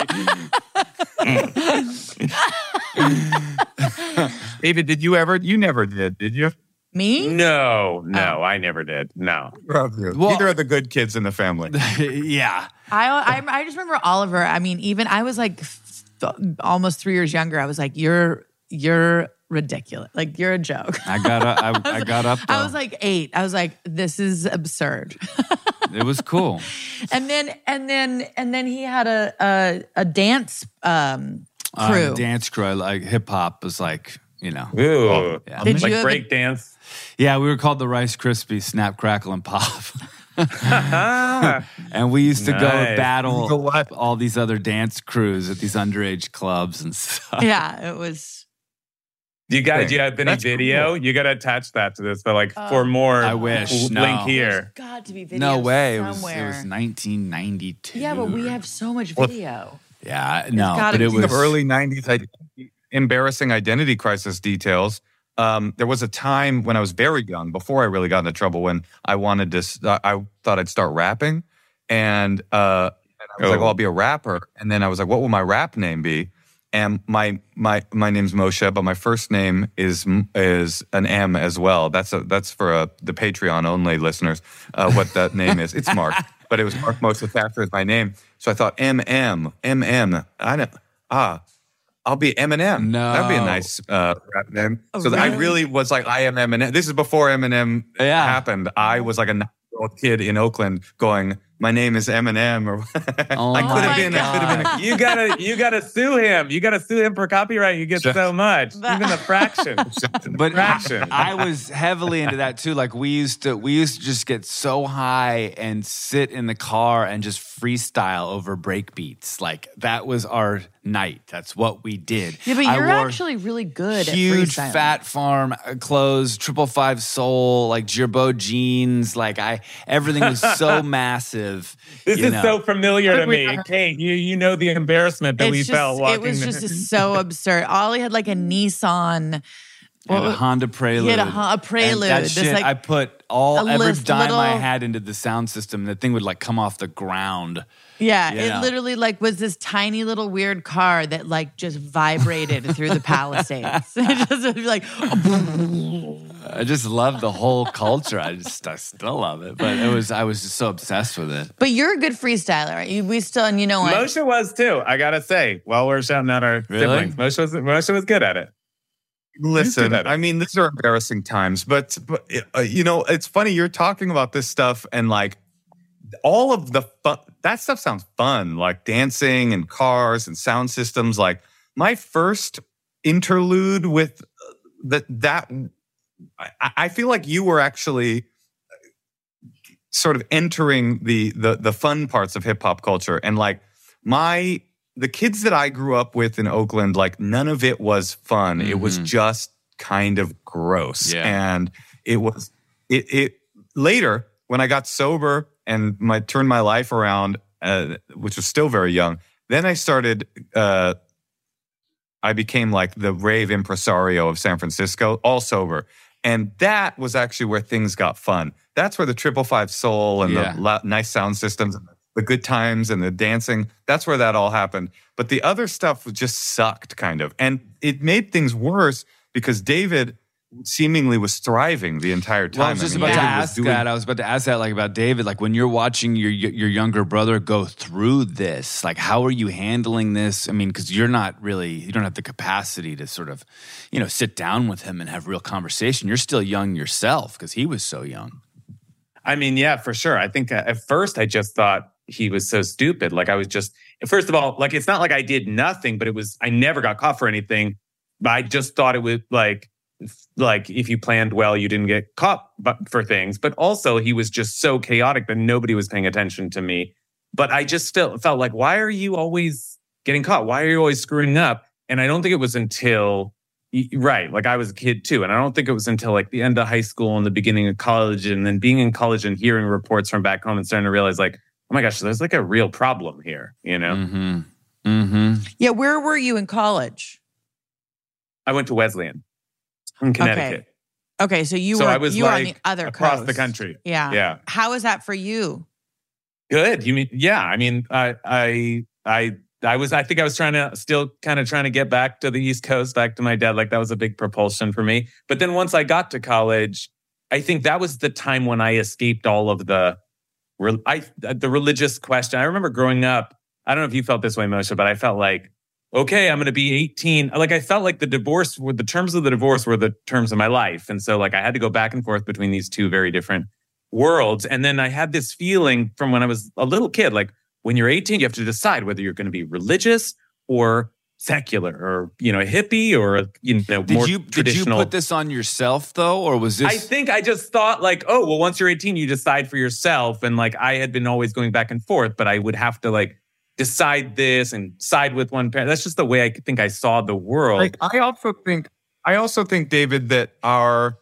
[SPEAKER 10] and me.
[SPEAKER 8] David, you never did you?
[SPEAKER 3] Me?
[SPEAKER 9] No, I never did. No.
[SPEAKER 8] Love you. Neither are the good kids in the family.
[SPEAKER 10] Yeah.
[SPEAKER 3] I just remember Oliver. I mean, even I was like almost 3 years younger. I was like, you're ridiculous. Like you're a joke.
[SPEAKER 10] I got up. Though.
[SPEAKER 3] I was like 8. I was like, this is absurd.
[SPEAKER 10] It was cool.
[SPEAKER 3] And then he had a dance crew.
[SPEAKER 10] Dance crew, like hip hop was like,
[SPEAKER 9] Ooh,
[SPEAKER 10] yeah.
[SPEAKER 3] Did
[SPEAKER 9] like
[SPEAKER 3] you
[SPEAKER 9] break dance.
[SPEAKER 10] Yeah, we were called the Rice Krispies, Snap, Crackle, and Pop. And we used to go battle all these other dance crews at these underage clubs and stuff.
[SPEAKER 3] Yeah, it was.
[SPEAKER 9] Do you have any video? Cool. You got to attach that to this, but for more.
[SPEAKER 10] I wish.
[SPEAKER 9] Link here.
[SPEAKER 3] There's got to be video.
[SPEAKER 10] No way.
[SPEAKER 3] Somewhere.
[SPEAKER 10] It was 1992.
[SPEAKER 3] Yeah, but we have so much video.
[SPEAKER 10] Yeah, no, but it was
[SPEAKER 8] early 90s. Embarrassing identity crisis details. There was a time when I was very young, before I really got into trouble, when I wanted to. I thought I'd start rapping, and I was like, "Well, I'll be a rapper." And then I was like, "What will my rap name be?" And my name's Moshe, but my first name is an M as well. That's for the Patreon only listeners. What that name is? It's Mark, but it was Mark Moshe Thatcher is my name. So I thought MM. I'll be Eminem.
[SPEAKER 10] No.
[SPEAKER 8] That'd be a nice rap name. So I really was like, I am Eminem. This is before Eminem happened. I was like a 9-year-old kid in Oakland going, my name is Eminem. Or I could have been.
[SPEAKER 9] You gotta sue him. You gotta sue him for copyright. You get so much, even a fraction.
[SPEAKER 10] But I was heavily into that too. Like we used to just get so high and sit in the car and just freestyle over break beats. Like that was our night. That's what we did.
[SPEAKER 3] Yeah, but you're actually really good at freestyling.
[SPEAKER 10] Huge Fat Farm clothes, 555 Soul, like Girbaud jeans. Like everything was so massive.
[SPEAKER 9] This is so familiar to me. Kate, you know the embarrassment that we felt walking.
[SPEAKER 3] It was just so absurd. Ollie had like a Nissan
[SPEAKER 10] And a Honda Prelude.
[SPEAKER 3] He had a Prelude.
[SPEAKER 10] And that shit,
[SPEAKER 3] like,
[SPEAKER 10] I put every dime
[SPEAKER 3] little,
[SPEAKER 10] I had into the sound system. The thing would like come off the ground.
[SPEAKER 3] Yeah, it literally like was this tiny little weird car that like just vibrated through the Palisades. It just would be like.
[SPEAKER 10] I just love the whole culture. I still love it, but I was just so obsessed with it.
[SPEAKER 3] But you're a good freestyler, right? We still, and you know what?
[SPEAKER 9] Moshe was too. I gotta say, while we're shouting out our siblings, Moshe was good at it.
[SPEAKER 8] Listen, I mean, these are embarrassing times, but you know, it's funny you're talking about this stuff and like all of the fun. That stuff sounds fun, like dancing and cars and sound systems. Like my first interlude with that. I feel like you were actually sort of entering the fun parts of hip hop culture, and like the kids that I grew up with in Oakland, like none of it was fun. Mm-hmm. It was just kind of gross, and it was later when I got sober and turned my life around, which was still very young. Then I started. I became like the rave impresario of San Francisco, all sober. And that was actually where things got fun. That's where the 555 soul and the nice sound systems, the good times and the dancing, that's where that all happened. But the other stuff just sucked kind of. And it made things worse because David seemingly was thriving the entire time.
[SPEAKER 10] Well, I was just about to ask that. I was about to ask that, like about David. Like when you're watching your younger brother go through this, like how are you handling this? I mean, because you don't have the capacity to sort of, sit down with him and have real conversation. You're still young yourself because he was so young.
[SPEAKER 9] I mean, yeah, for sure. I think at first I just thought he was so stupid. Like I was just, first of all, like it's not like I did nothing, but I never got caught for anything. But I just thought it was like if you planned well, you didn't get caught for things. But also he was just so chaotic that nobody was paying attention to me. But I just still felt like, why are you always getting caught? Why are you always screwing up? And I don't think it was until, right, like I was a kid too. And I don't think it was until like the end of high school and the beginning of college and then being in college and hearing reports from back home and starting to realize like, oh my gosh, there's like a real problem here,
[SPEAKER 10] Mm-hmm. Mm-hmm.
[SPEAKER 3] Yeah, where were you in college?
[SPEAKER 9] I went to Wesleyan. In Connecticut.
[SPEAKER 3] Okay, so you were on the other
[SPEAKER 9] across
[SPEAKER 3] coast.
[SPEAKER 9] the country.
[SPEAKER 3] Yeah.
[SPEAKER 9] Yeah.
[SPEAKER 3] How was that for you?
[SPEAKER 9] Good. You mean, yeah. I mean, I think I was trying to get back to the East Coast, back to my dad. Like that was a big propulsion for me. But then once I got to college, I think that was the time when I escaped all of the religious question. I remember growing up, I don't know if you felt this way, Moshe, but I felt like, okay, I'm going to be 18. Like I felt like the terms of the divorce were the terms of my life. And so like I had to go back and forth between these two very different worlds. And then I had this feeling from when I was a little kid, like when you're 18, you have to decide whether you're going to be religious or secular or, a hippie or, more traditional. Did you
[SPEAKER 10] put this on yourself though? Or was this?
[SPEAKER 9] I think I just thought like, oh, well, once you're 18, you decide for yourself. And like I had been always going back and forth, but I would have to like decide this and side with one parent. That's just the way I think I saw the world.
[SPEAKER 8] Like, I also think, David, that our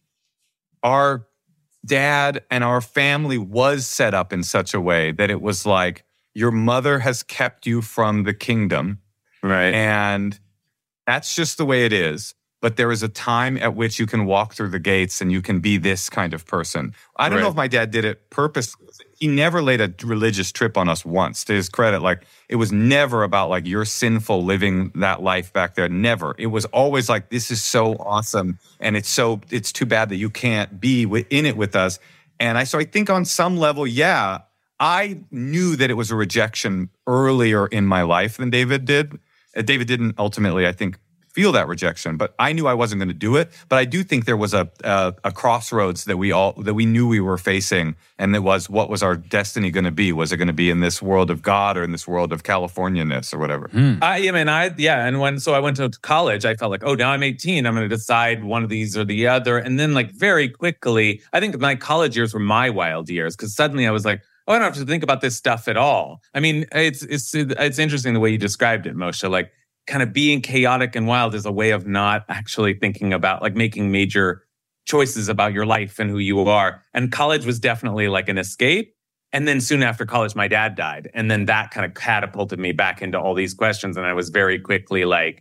[SPEAKER 8] dad and our family was set up in such a way that it was like your mother has kept you from the kingdom,
[SPEAKER 9] right?
[SPEAKER 8] And that's just the way it is. But there is a time at which you can walk through the gates and you can be this kind of person. I don't know if my dad did it purposely. He never laid a religious trip on us once, to his credit. Like, it was never about like, you're sinful living that life back there. Never. It was always like, this is so awesome. And it's too bad that you can't be in it with us. And so I think on some level, yeah, I knew that it was a rejection earlier in my life than David did. David didn't ultimately, I think, feel that rejection, but I knew I wasn't going to do it. But I do think there was a crossroads that we knew we were facing, and it was, what was our destiny going to be? Was it going to be in this world of God or in this world of California-ness or whatever?
[SPEAKER 9] And so I went to college. I felt like, oh, now I'm 18. I'm going to decide one of these or the other, and then like very quickly, I think my college years were my wild years because suddenly I was like, oh, I don't have to think about this stuff at all. I mean, it's interesting the way you described it, Moshe. Like, kind of being chaotic and wild is a way of not actually thinking about like making major choices about your life and who you are. And college was definitely like an escape. And then soon after college, my dad died. And then that kind of catapulted me back into all these questions. And I was very quickly like,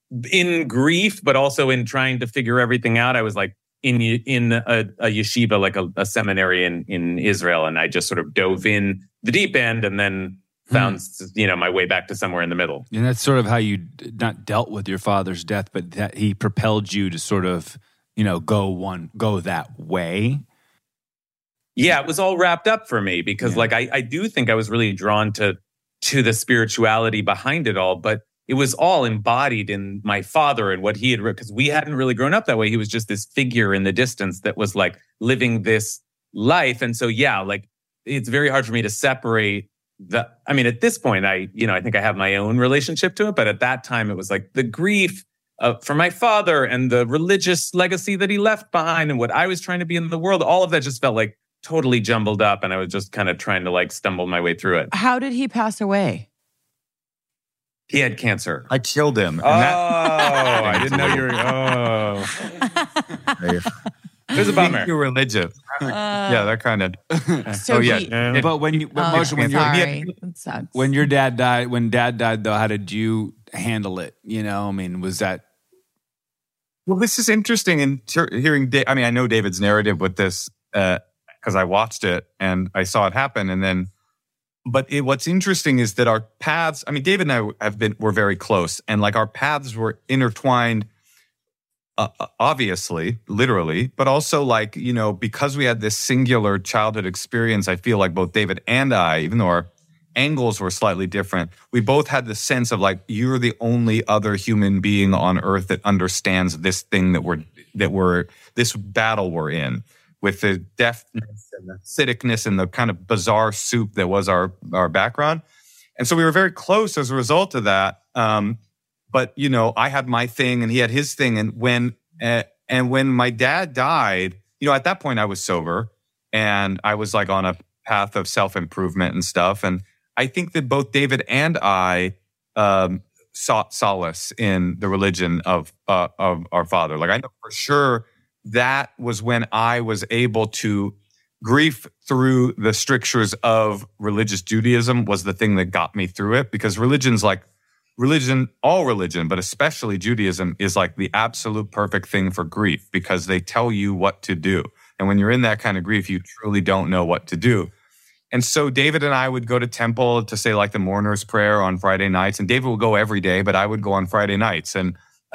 [SPEAKER 9] in grief, but also in trying to figure everything out. I was like in a yeshiva, like a seminary in Israel. And I just sort of dove in the deep end and then found, my way back to somewhere in the middle.
[SPEAKER 10] And that's sort of how you not dealt with your father's death, but that he propelled you to sort of, go that way.
[SPEAKER 9] Yeah, it was all wrapped up for me because I do think I was really drawn to the spirituality behind it all, but it was all embodied in my father and what he had, because we hadn't really grown up that way. He was just this figure in the distance that was like living this life. And so, it's very hard for me to separate at this point, I think I have my own relationship to it, but at that time it was like the grief for my father and the religious legacy that he left behind and what I was trying to be in the world. All of that just felt like totally jumbled up, and I was just kind of trying to like stumble my way through it.
[SPEAKER 3] How did he pass away?
[SPEAKER 9] He had cancer.
[SPEAKER 8] I killed him.
[SPEAKER 9] I didn't know you were. It was a bummer.
[SPEAKER 8] You're religious. That kind of.
[SPEAKER 10] But when your dad died, though, how did you handle it? Was that?
[SPEAKER 8] Well, this is interesting in hearing. I know David's narrative with this because I watched it and I saw it happen, and then. But what's interesting is that our paths. David and I were very close, and like our paths were intertwined. Obviously, literally, but also because we had this singular childhood experience, I feel like both David and I, even though our angles were slightly different, we both had the sense of like, you're the only other human being on earth that understands this thing this battle we're in, with the deafness and the acidicness and the kind of bizarre soup that was our background. And so we were very close as a result of that. But, I had my thing and he had his thing. And when my dad died, at that point I was sober and I was like on a path of self-improvement and stuff. And I think that both David and I sought solace in the religion of our father. Like I know for sure that was when I was able to grief through the strictures of religious Judaism was the thing that got me through it, because all religion, but especially Judaism, is like the absolute perfect thing for grief because they tell you what to do. And when you're in that kind of grief, you truly don't know what to do. And so David and I would go to temple to say like the mourner's prayer on Friday nights. And David would go every day, but I would go on Friday nights. And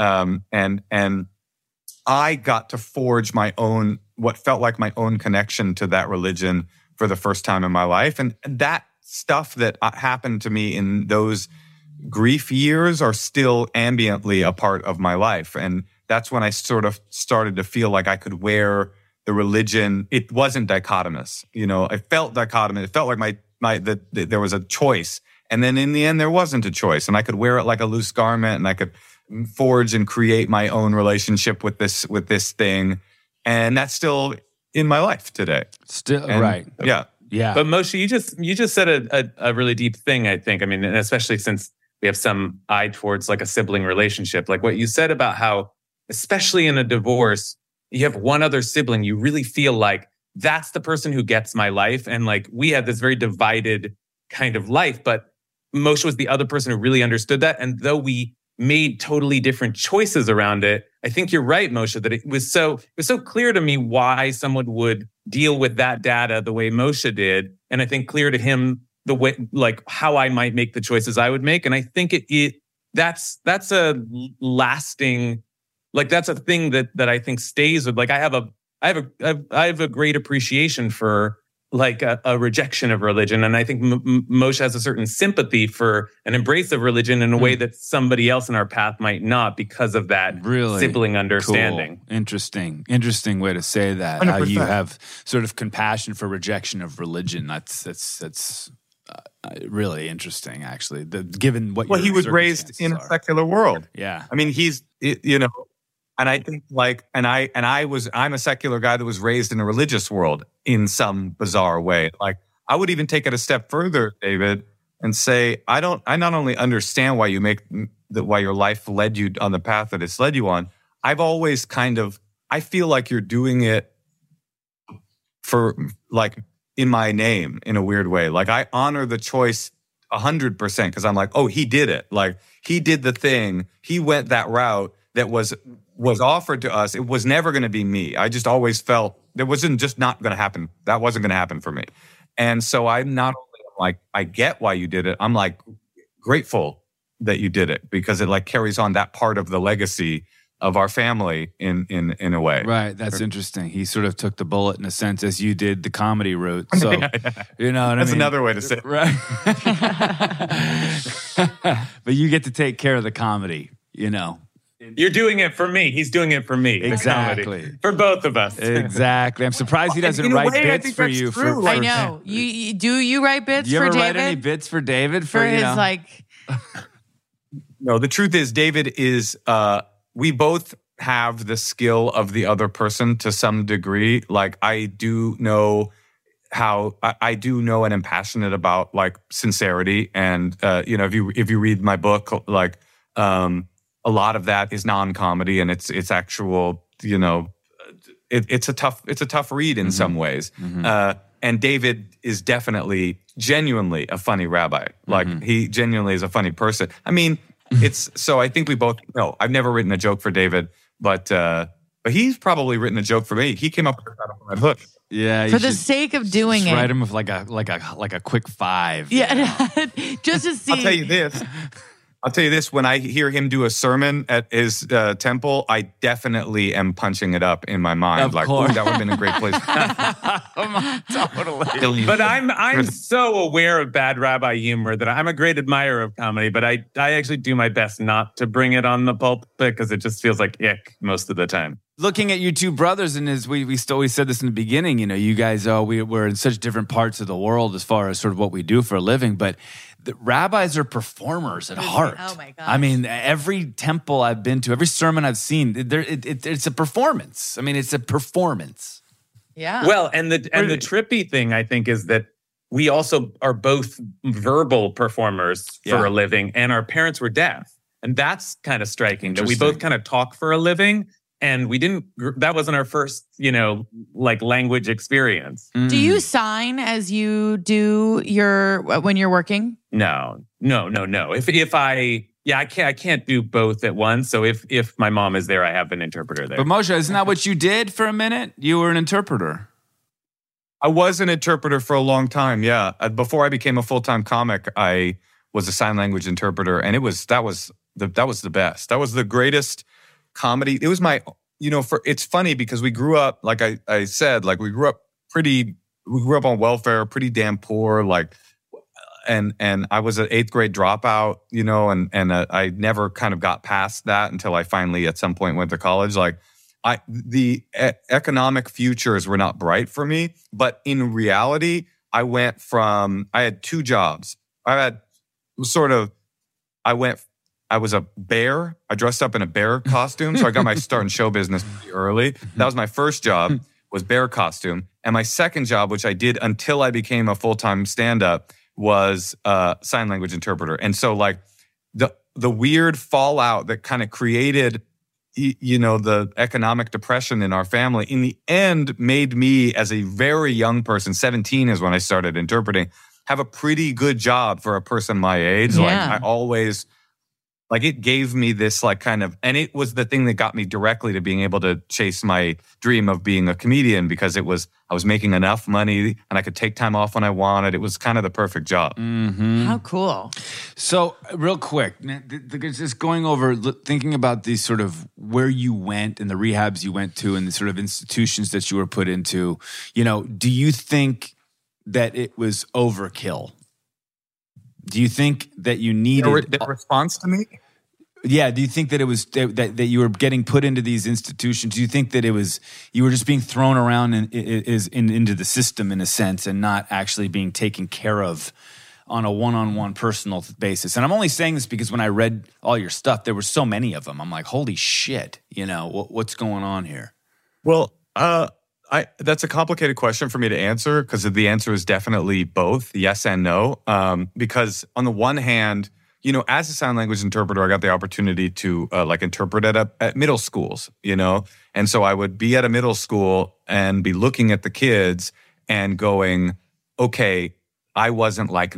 [SPEAKER 8] I got to forge what felt like my own connection to that religion for the first time in my life. And that stuff that happened to me in those grief years are still ambiently a part of my life. And that's when I sort of started to feel like I could wear the religion. It wasn't dichotomous. I felt dichotomous. It felt like there was a choice. And then in the end, there wasn't a choice. And I could wear it like a loose garment and I could forge and create my own relationship with this thing. And that's still in my life today.
[SPEAKER 10] Right.
[SPEAKER 8] Yeah.
[SPEAKER 10] Yeah.
[SPEAKER 9] But Moshe, you just said a really deep thing, I think. And especially since we have some eye towards like a sibling relationship, like what you said about how, especially in a divorce, you have one other sibling, you really feel like that's the person who gets my life. And like we had this very divided kind of life, but Moshe was the other person who really understood that. And though we made totally different choices around it, I think you're right, Moshe, that it was so clear to me why someone would deal with that data the way Moshe did. And I think clear to him the way, like how I might make the choices I would make. And I think that's a lasting, like that's a thing that I think stays with, like I have a great appreciation for like a rejection of religion. And I think Moshe has a certain sympathy for an embrace of religion in a way that somebody else in our path might not, because of that
[SPEAKER 10] really
[SPEAKER 9] sibling understanding.
[SPEAKER 10] Cool. Interesting way to say that.
[SPEAKER 8] 100%.
[SPEAKER 10] How you have sort of compassion for rejection of religion. That's really interesting, actually. Given what
[SPEAKER 8] he was raised in a secular world.
[SPEAKER 10] Yeah,
[SPEAKER 8] he's and I think I'm a secular guy that was raised in a religious world in some bizarre way. Like I would even take it a step further, David, and say I not only understand why why your life led you on the path that it's led you on. I've always I feel like you're doing it for like in my name in a weird way. Like I honor the choice 100% because I'm like, oh, he did it. Like he did the thing. He went that route that was offered to us. It was never going to be me. I just always felt it wasn't just not going to happen. That wasn't going to happen for me. And so I'm not only like, I get why you did it. I'm like grateful that you did it because it like carries on that part of the legacy of our family in a way.
[SPEAKER 10] Right. That's interesting. He sort of took the bullet in a sense as you did the comedy route. So, you know what
[SPEAKER 8] That's
[SPEAKER 10] I mean?
[SPEAKER 8] another way to say it.
[SPEAKER 10] Right. But you get to take care of the comedy, you know.
[SPEAKER 9] You're doing it for me. He's doing it for me.
[SPEAKER 10] Exactly.
[SPEAKER 9] For both of us.
[SPEAKER 10] Exactly. I'm surprised he doesn't write bits for you.
[SPEAKER 3] I know. Do you write bits
[SPEAKER 10] you
[SPEAKER 3] for
[SPEAKER 10] ever
[SPEAKER 3] David?
[SPEAKER 10] write any bits for David?
[SPEAKER 3] For his like...
[SPEAKER 8] No, the truth is David is... we both have the skill of the other person to some degree. Like I do know I do know and am passionate about like sincerity. And, you know, if you read my book, like, a lot of that is non-comedy and it's actual, you know, it's a tough read in some ways. And David is definitely genuinely a funny rabbi. Like he genuinely is a funny person. I mean, so I think we both know. I've never written a joke for David, but he's probably written a joke for me. He came up with that on my hook.
[SPEAKER 10] Yeah,
[SPEAKER 3] for the sake of doing it.
[SPEAKER 10] Write him with like a quick 5.
[SPEAKER 3] Yeah, just to see.
[SPEAKER 8] I'll tell you this, when I hear him do a sermon at his temple, I definitely am punching it up in my mind.
[SPEAKER 10] Of
[SPEAKER 8] like,
[SPEAKER 10] course.
[SPEAKER 8] ooh, that would have been a great place.
[SPEAKER 10] Totally.
[SPEAKER 9] But I'm so aware of bad rabbi humor that I'm a great admirer of comedy, but I actually do my best not to bring it on the pulpit because it just feels like ick most of the time.
[SPEAKER 10] Looking at you two brothers, and as we said this in the beginning, you know, you guys we're in such different parts of the world as far as sort of what we do for a living, but the rabbis are performers at heart.
[SPEAKER 3] Oh my gosh.
[SPEAKER 10] I mean, every temple I've been to, every sermon I've seen, it's a performance. I mean, it's a performance.
[SPEAKER 3] Yeah.
[SPEAKER 9] Well, and the trippy thing I think is that we also are both verbal performers for a living, and our parents were deaf, and that's kind of striking. That we both kind of talk for a living. And that wasn't our first, you know, like language experience.
[SPEAKER 3] Do you sign as you do when you're working?
[SPEAKER 9] No. I can't do both at once. So if my mom is there, I have an interpreter there.
[SPEAKER 10] But Moshe, isn't that what you did for a minute? You were an interpreter.
[SPEAKER 8] I was an interpreter for a long time, yeah. Before I became a full-time comic, I was a sign language interpreter, and that was the best. That was the greatest comedy. It was it's funny because we grew up, like I said, like we grew up on welfare, pretty damn poor, like, and I was an 8th grade dropout, you know, and I never kind of got past that until I finally at some point went to college. Like the economic futures were not bright for me, but in reality, I had 2 jobs. I was a bear. I dressed up in a bear costume. So I got my start in show business pretty early. That was my first job, was bear costume. And my second job, which I did until I became a full-time stand-up, was sign language interpreter. And so like the weird fallout that kind of created, you know, the economic depression in our family, in the end made me, as a very young person, 17 is when I started interpreting, have a pretty good job for a person my age.
[SPEAKER 3] Yeah.
[SPEAKER 8] Like I always... Like it gave me this like kind of, and it was the thing that got me directly to being able to chase my dream of being a comedian because I was making enough money and I could take time off when I wanted. It was kind of the perfect job.
[SPEAKER 10] Mm-hmm.
[SPEAKER 3] How cool.
[SPEAKER 10] So real quick, just going over, thinking about these sort of where you went and the rehabs you went to and the sort of institutions that you were put into, you know, do you think that it was overkill? Do you think that you needed
[SPEAKER 8] the response to me?
[SPEAKER 10] Yeah. Do you think that it was that you were getting put into these institutions? Do you think that you were just being thrown around into the system in a sense and not actually being taken care of on a one-on-one personal basis? And I'm only saying this because when I read all your stuff, there were so many of them. I'm like, holy shit, you know, what's going on here?
[SPEAKER 8] Well, that's a complicated question for me to answer because the answer is definitely both, yes and no. Because on the one hand, you know, as a sign language interpreter, I got the opportunity to interpret at middle schools, you know? And so I would be at a middle school and be looking at the kids and going, okay, I wasn't like that.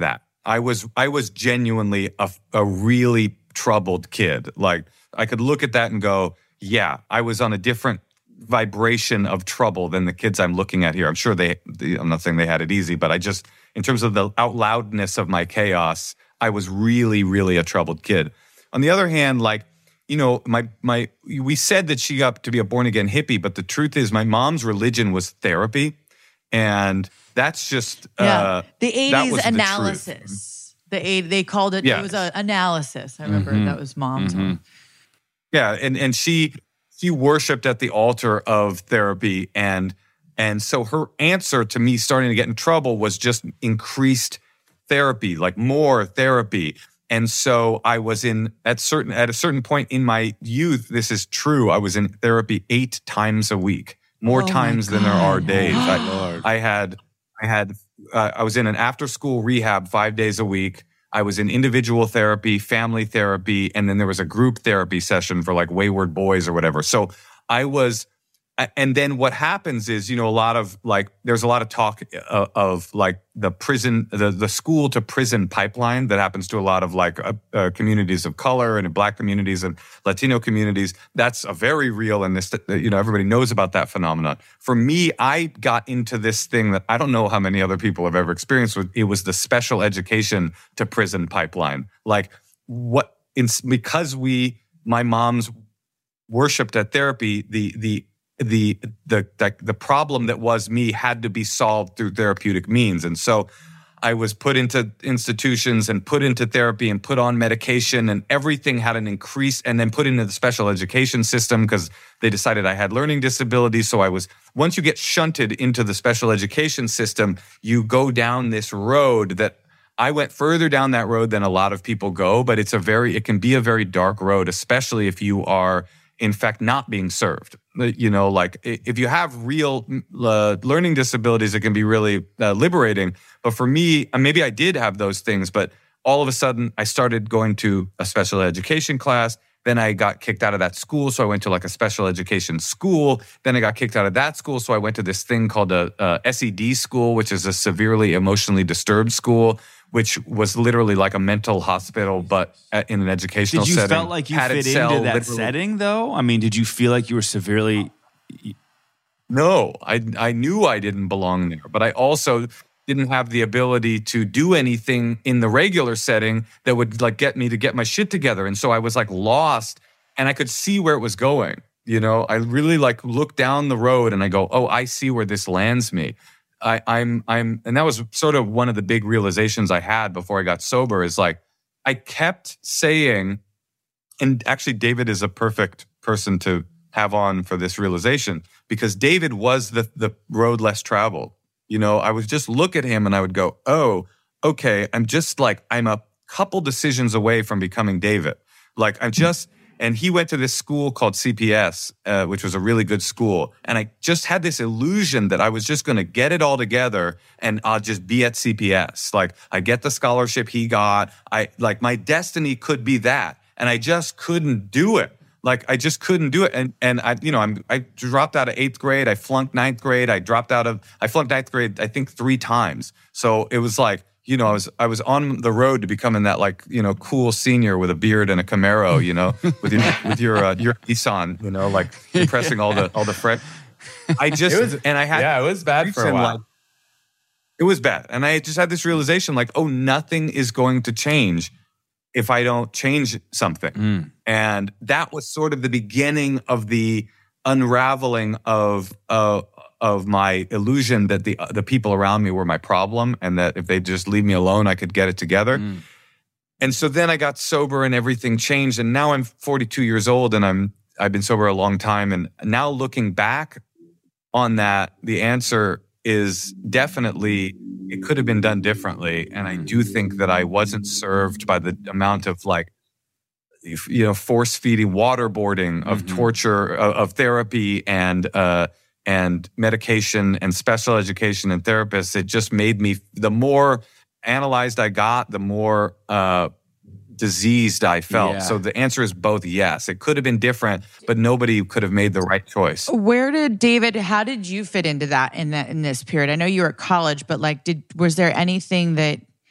[SPEAKER 8] I was genuinely a really troubled kid. Like I could look at that and go, yeah, I was on a different vibration of trouble than the kids I'm looking at here. I'm sure I'm not saying they had it easy, but I just, in terms of the out loudness of my chaos, I was really, really a troubled kid. On the other hand, like, you know, we said that she got to be a born again hippie, but the truth is my mom's religion was therapy. And that's just,
[SPEAKER 3] the 80s analysis. They called it,
[SPEAKER 8] yeah.
[SPEAKER 3] It was an analysis. I remember that was mom's one.
[SPEAKER 8] Yeah. And she worshiped at the altar of therapy. And so her answer to me starting to get in trouble was just increased therapy, like more therapy. And so I was at a certain point in my youth, this is true, I was in therapy 8 times a week, more times than there are days. I was in an after school rehab 5 days a week. I was in individual therapy, family therapy, and then there was a group therapy session for like wayward boys or whatever. So I was, and then what happens is, you know, there's a lot of talk of like the prison, the school to prison pipeline that happens to a lot of like communities of color and Black communities and Latino communities. That's a very real, and this, you know, everybody knows about that phenomenon. For me, I got into this thing that I don't know how many other people have ever experienced. It was the special education to prison pipeline. Like because my mom's worshipped at therapy, the problem that was me had to be solved through therapeutic means. And so I was put into institutions and put into therapy and put on medication, and everything had an increase, and then put into the special education system because they decided I had learning disabilities. So once you get shunted into the special education system, you go down this road that I went further down that road than a lot of people go, but it can be a very dark road, especially if you are in fact not being served. You know, like if you have real learning disabilities, it can be really liberating. But for me, maybe I did have those things, but all of a sudden I started going to a special education class. Then I got kicked out of that school, so I went to like a special education school. Then I got kicked out of that school, so I went to this thing called a SED school, which is a severely emotionally disturbed school, which was literally like a mental hospital, but in an educational setting.
[SPEAKER 10] Did you felt like you fit into that setting, though? I mean, did you feel like you were severely...
[SPEAKER 8] No, I knew I didn't belong there, but I also didn't have the ability to do anything in the regular setting that would like get me to get my shit together. And so I was like lost, and I could see where it was going. You know, I really like look down the road and I go, oh, I see where this lands me. And that was sort of one of the big realizations I had before I got sober, is like, I kept saying, and actually David is a perfect person to have on for this realization, because David was the road less traveled. You know, I would just look at him and I would go, oh, okay, I'm a couple decisions away from becoming David. Like and he went to this school called CPS, which was a really good school. And I just had this illusion that I was just going to get it all together and I'll just be at CPS. Like I get the scholarship he got. My destiny could be that. And I just couldn't do it. Like I just couldn't do it. And I dropped out of 8th grade. I flunked 9th grade. I flunked 9th grade, I think 3 times. So it was like, you know, I was on the road to becoming that, like, you know, cool senior with a beard and a Camaro, you know, with your Nissan, you know, like impressing all the friends.
[SPEAKER 9] It was bad for a while.
[SPEAKER 8] It was bad. And I just had this realization like, oh, nothing is going to change if I don't change something. And that was sort of the beginning of the unraveling of my illusion that the people around me were my problem, and that if they just leave me alone, I could get it together. And so then I got sober and everything changed. And now I'm 42 years old and I've been sober a long time. And now looking back on that, the answer is definitely it could have been done differently. And I do think that I wasn't served by the amount of like, you know, force feeding, waterboarding of torture, of therapy and medication and special education and therapists. It just made me, the more analyzed I got, the more diseased I felt. Yeah. So the answer is both yes. It could have been different, but nobody could have made the right choice.
[SPEAKER 3] How did you fit into that in this period? I know you were at college, but like, was there anything that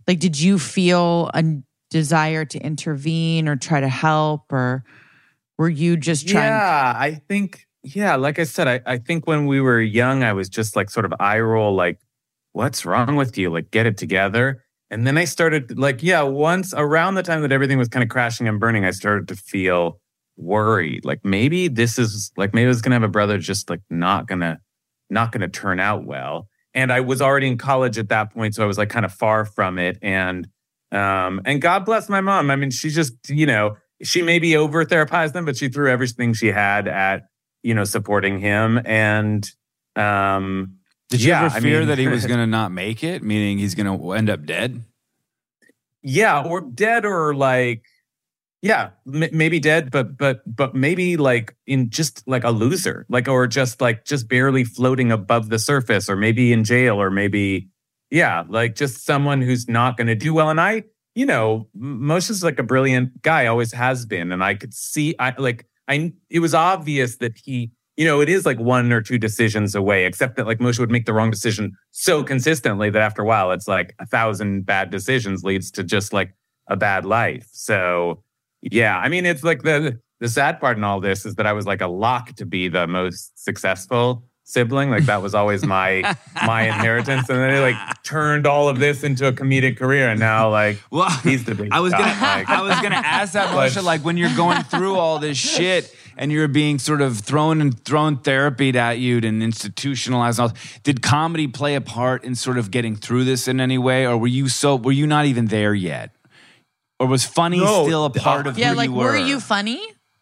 [SPEAKER 3] Like, did you feel a desire to intervene or try to help, or were you just trying?
[SPEAKER 9] Yeah, I think, like I said, I think when we were young, I was just like sort of eye roll, like, what's wrong with you? Like, get it together. And then I started like, once around the time that everything was kind of crashing and burning, I started to feel worried. Like maybe this is like, maybe I was going to have a brother just like not going to turn out well. And I was already in college at that point. So I was like kind of far from it. And God bless my mom. I mean, she just, she maybe over therapized them, but she threw everything she had at, supporting him. And,
[SPEAKER 10] did you ever fear that he was going to not make it? Meaning he's going to end up dead?
[SPEAKER 9] Yeah. Or dead or like, maybe dead, but maybe like in just like a loser, like, or just barely floating above the surface, or maybe in jail, or maybe, like just someone who's not going to do well. And Moshe's like a brilliant guy, always has been. And I could see, it was obvious that he, it is like one or two decisions away, except that like Moshe would make the wrong decision so consistently that after a while, it's like 1,000 bad decisions leads to just like a bad life. So yeah, I mean, it's like the sad part in all this is that I was like a lock to be the most successful sibling. Like that was always my inheritance. And then they like turned all of this into a comedic career. And now like, he's the big
[SPEAKER 10] I was gonna
[SPEAKER 9] like,
[SPEAKER 10] ask that, Moshe, like when you're going through all this shit and you're being sort of thrown therapy at you and institutionalized and all, did comedy play a part in sort of getting through this in any way? Or were you not even there yet? Or was funny still a part of who you were?
[SPEAKER 3] Were you funny?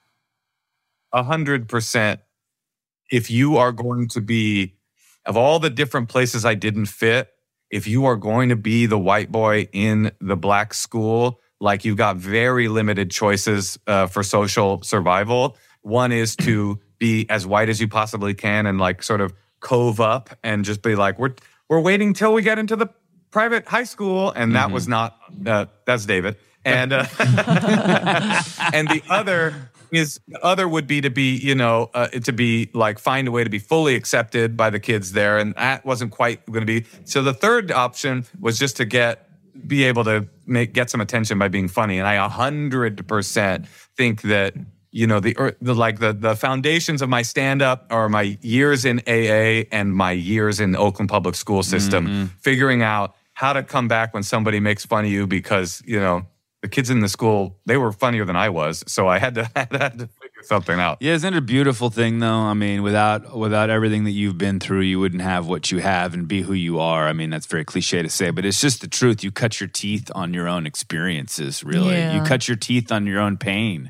[SPEAKER 8] 100%. If you are going to be, of all the different places I didn't fit, if you are going to be the white boy in the black school, like you've got very limited choices for social survival. One is to be as white as you possibly can and like sort of cove up and just be like, we're waiting till we get into the private high school. And that was not, that's David. And and the other would be to be, to be like find a way to be fully accepted by the kids there. And that wasn't quite going to be. So the third option was just to be able to get some attention by being funny. And I 100% think that, the foundations of my stand-up are my years in AA and my years in the Oakland public school system, figuring out how to come back when somebody makes fun of you because, the kids in the school, they were funnier than I was. So I had to figure something out.
[SPEAKER 10] Yeah, isn't it a beautiful thing, though? I mean, without everything that you've been through, you wouldn't have what you have and be who you are. I mean, that's very cliche to say, but it's just the truth. You cut your teeth on your own experiences, really. Yeah. You cut your teeth on your own pain,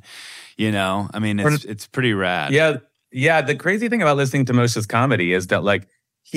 [SPEAKER 10] I mean, it's pretty rad.
[SPEAKER 9] Yeah. The crazy thing about listening to Moshe's comedy is that, like,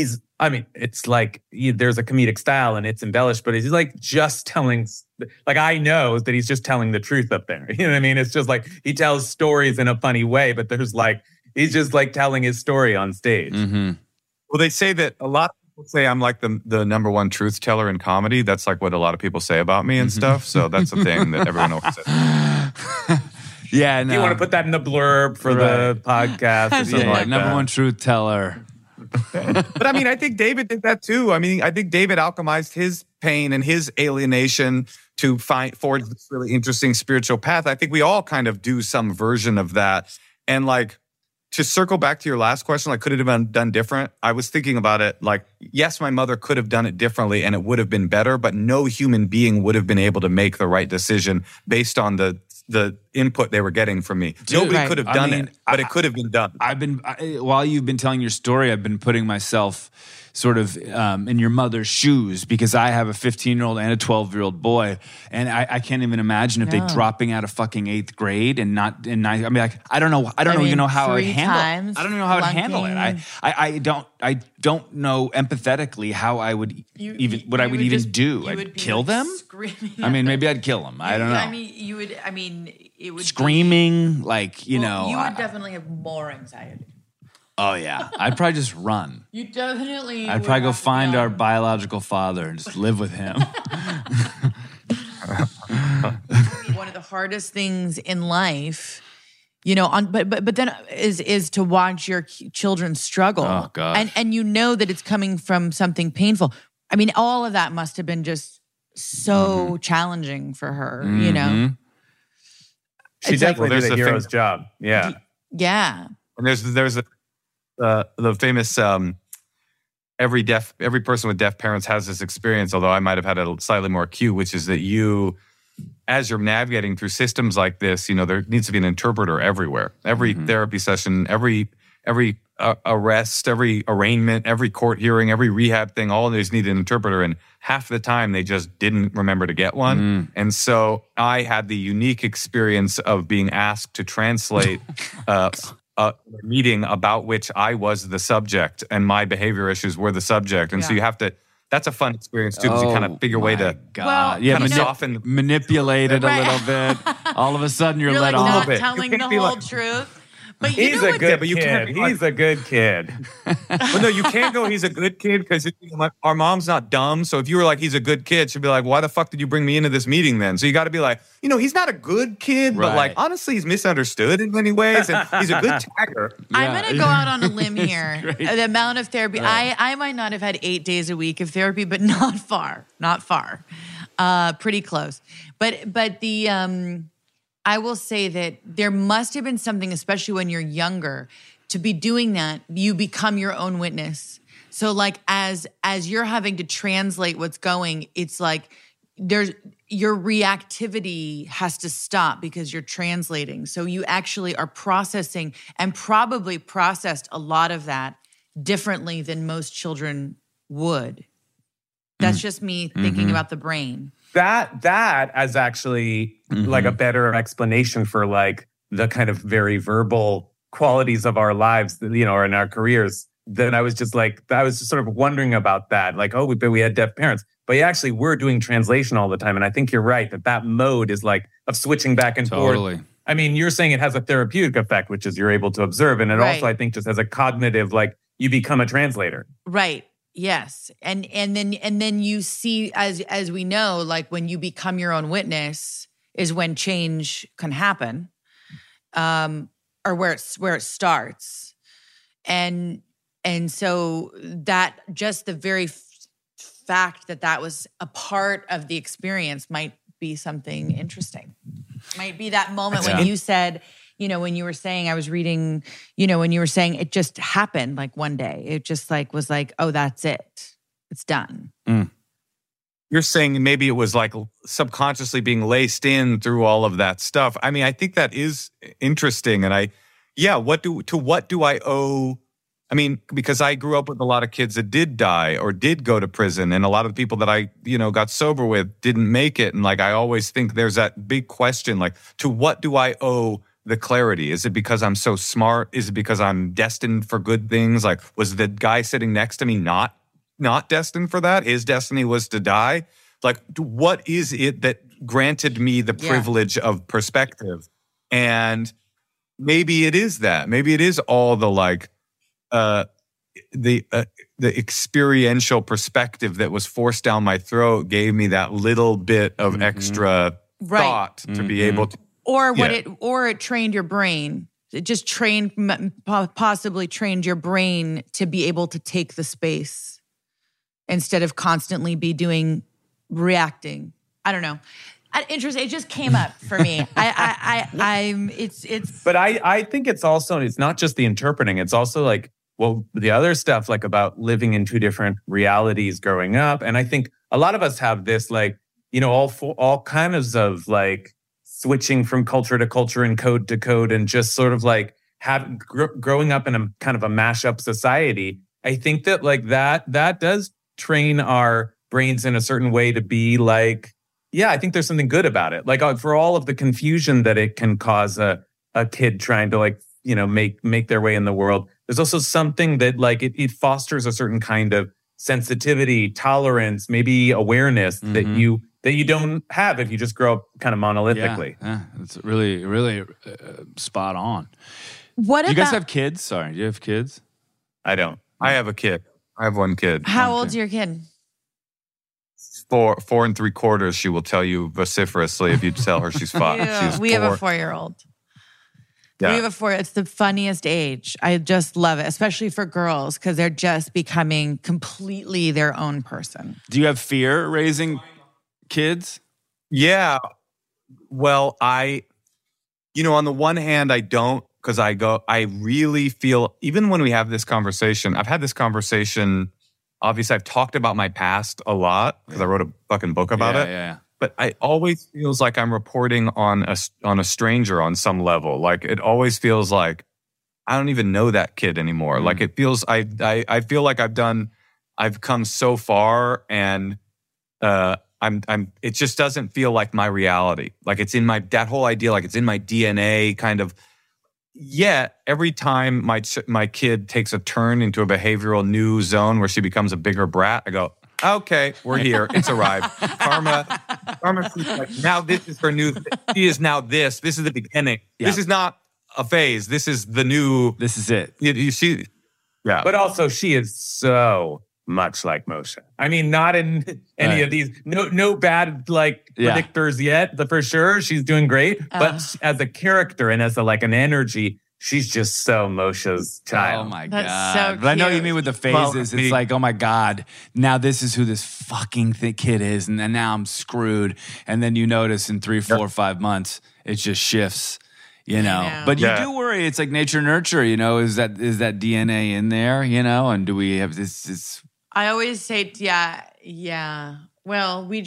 [SPEAKER 9] it's like there's a comedic style and it's embellished, but he's like just telling, like I know that he's just telling the truth up there. You know what I mean? It's just like he tells stories in a funny way, but there's like, he's just like telling his story on stage.
[SPEAKER 8] Mm-hmm. Well, they say that a lot of people say I'm like the number one truth teller in comedy. That's like what a lot of people say about me and stuff. So that's a thing that everyone always says.
[SPEAKER 10] Yeah, no.
[SPEAKER 9] You want to put that in the blurb for the podcast or something like
[SPEAKER 10] number one truth teller.
[SPEAKER 8] But I mean, I think David did that too. I mean, I think David alchemized his pain and his alienation to forge this really interesting spiritual path. I think we all kind of do some version of that. And like, to circle back to your last question, like, could it have been done different? I was thinking about it like, yes, my mother could have done it differently and it would have been better, but no human being would have been able to make the right decision based on the input they were getting from me.
[SPEAKER 10] Dude,
[SPEAKER 8] nobody could have done it, but it could have been done.
[SPEAKER 10] While you've been telling your story, I've been putting myself sort of in your mother's shoes because I have a 15-year-old and a 12-year-old boy, and I can't even imagine if they dropping out of fucking 8th grade and not in 9th. I mean, like I don't even know how I'd handle it. I don't know how I'd handle it. I don't know empathetically how I would what I would even do. I'd kill them. I mean, maybe I'd kill them. I don't know.
[SPEAKER 3] I mean, you would. I mean, it would
[SPEAKER 10] screaming like you know.
[SPEAKER 3] You would definitely have more anxiety.
[SPEAKER 10] Oh yeah, I'd probably just run.
[SPEAKER 3] You definitely.
[SPEAKER 10] I'd probably go find our biological father and just live with him.
[SPEAKER 3] One of the hardest things in life, but then is to watch your children struggle.
[SPEAKER 10] Oh God!
[SPEAKER 3] And you know that it's coming from something painful. I mean, all of that must have been just so challenging for her, you know?
[SPEAKER 9] She
[SPEAKER 3] It's
[SPEAKER 9] definitely
[SPEAKER 8] like-
[SPEAKER 9] did a
[SPEAKER 8] Well, there's a
[SPEAKER 9] hero's job. Yeah.
[SPEAKER 3] Yeah.
[SPEAKER 8] And there's the famous every person with deaf parents has this experience, although I might have had a slightly more acute, which is that you, as you're navigating through systems like this, you know, there needs to be an interpreter everywhere. Every therapy session, every arrest, every arraignment, every court hearing, every rehab thing, all of these need an interpreter. And half the time they just didn't remember to get one. And so I had the unique experience of being asked to translate a meeting about which I was the subject and my behavior issues were the subject. And so you have to, that's a fun experience too, because you kind of figure a way to soften,
[SPEAKER 10] manipulate it a little bit. All of a sudden you're let
[SPEAKER 3] like
[SPEAKER 10] off.
[SPEAKER 3] not telling the whole truth. But you
[SPEAKER 9] He's
[SPEAKER 3] know
[SPEAKER 9] a
[SPEAKER 3] what?
[SPEAKER 9] good kid. He's a good kid.
[SPEAKER 8] Well, no, you can't go, he's a good kid, because our mom's not dumb. So if you were like, he's a good kid, she'd be like, why the fuck did you bring me into this meeting then? So you got to be like, you know, he's not a good kid, but like, honestly, he's misunderstood in many ways. And he's a good tagger.
[SPEAKER 3] I'm going to go out on a limb here. The amount of therapy, I might not have had 8 days a week of therapy, but not far, pretty close. But the, I will say that there must have been something, especially when you're younger, to be doing that, you become your own witness. So like as you're having to translate what's going, it's like your reactivity has to stop because you're translating. So you actually are processing and probably processed a lot of that differently than most children would. That's just me thinking about the brain.
[SPEAKER 9] That is actually like a better explanation for like the kind of very verbal qualities of our lives, you know, or in our careers. Then I was just sort of wondering about that. Like, we had deaf parents, but actually we're doing translation all the time. And I think you're right that mode is like of switching back and forth. I mean, you're saying it has a therapeutic effect, which is you're able to observe. And it also, I think, just has a cognitive, like you become a translator.
[SPEAKER 3] Right. Yes. And then you see, as we know, like when you become your own witness is when change can happen, or where it starts. And so that just the very fact that was a part of the experience might be something interesting. Might be that moment when you said, you know, when you were saying, I was reading, you know, when you were saying it just happened like one day, it just like was like, oh, that's it. It's done.
[SPEAKER 8] You're saying maybe it was like subconsciously being laced in through all of that stuff. I mean, I think that is interesting. And what do I owe? I mean, because I grew up with a lot of kids that did die or did go to prison, and a lot of the people that I, you know, got sober with didn't make it. And like, I always think there's that big question, like, to what do I owe the clarity? Is it because I'm so smart? Is it because I'm destined for good things? Like, was the guy sitting next to me not destined for that? His destiny was to die. Like, what is it that granted me the privilege of perspective? And maybe it is that. Maybe it is all the like the experiential perspective that was forced down my throat gave me that little bit of extra thought to be able to.
[SPEAKER 3] Or it trained your brain. It just possibly trained your brain to be able to take the space instead of constantly be reacting. I don't know. Interesting. It just came up for me.
[SPEAKER 9] But I think it's also, it's not just the interpreting. It's also like, well, the other stuff, like about living in two different realities growing up. And I think a lot of us have this, like, you know, all kinds of like switching from culture to culture and code to code, and just sort of like growing up in a kind of a mashup society. I think that like that does train our brains in a certain way to be like, yeah, I think there's something good about it. Like for all of the confusion that it can cause a kid trying to like, you know, make their way in the world. There's also something that like it fosters a certain kind of sensitivity, tolerance, maybe awareness that you don't have if you just grow up kind of monolithically.
[SPEAKER 10] Yeah, it's really, really spot on.
[SPEAKER 3] What
[SPEAKER 10] do you guys have kids? Sorry, do you have kids?
[SPEAKER 8] I don't. I have a kid. I have one kid.
[SPEAKER 3] How old's your kid?
[SPEAKER 8] 4 3/4. She will tell you vociferously if you tell her she's 5.
[SPEAKER 3] We have a 4-year-old.
[SPEAKER 8] Yeah.
[SPEAKER 3] We have a 4. It's the funniest age. I just love it, especially for girls, because they're just becoming completely their own person.
[SPEAKER 10] Do you have fear raising kids?
[SPEAKER 8] Yeah. Well, on the one hand, I don't, because I really feel, even when we have this conversation, I've had this conversation, obviously I've talked about my past a lot because I wrote a fucking book about it.
[SPEAKER 10] Yeah.
[SPEAKER 8] But I always feels like I'm reporting on a stranger on some level. Like it always feels like I don't even know that kid anymore. Like it feels, I feel like I've come so far, and it just doesn't feel like my reality. Like it's in that whole idea, like it's in my DNA kind of. Yet every time my kid takes a turn into a behavioral new zone where she becomes a bigger brat, I go, okay, we're here. It's arrived. Karma, like, now this is her new, she is now this. This is the beginning. Yeah. This is not a phase. This is the new.
[SPEAKER 10] This is it.
[SPEAKER 8] Yeah.
[SPEAKER 9] But also she is so much like Moshe. I mean, not in any of these, no bad predictors yet, for sure. She's doing great. But as a character and as an energy, she's just so Moshe's child.
[SPEAKER 10] Oh my
[SPEAKER 3] That's
[SPEAKER 10] God.
[SPEAKER 3] so cute.
[SPEAKER 10] But I know what you mean with the phases. It's like, oh my God, now this is who this fucking kid is. And then now I'm screwed. And then you notice in 3, 4, 5 months, it just shifts. But you do worry. It's like nature nurture. Is that DNA in there? And do we have this?
[SPEAKER 3] I always say, yeah. Well, we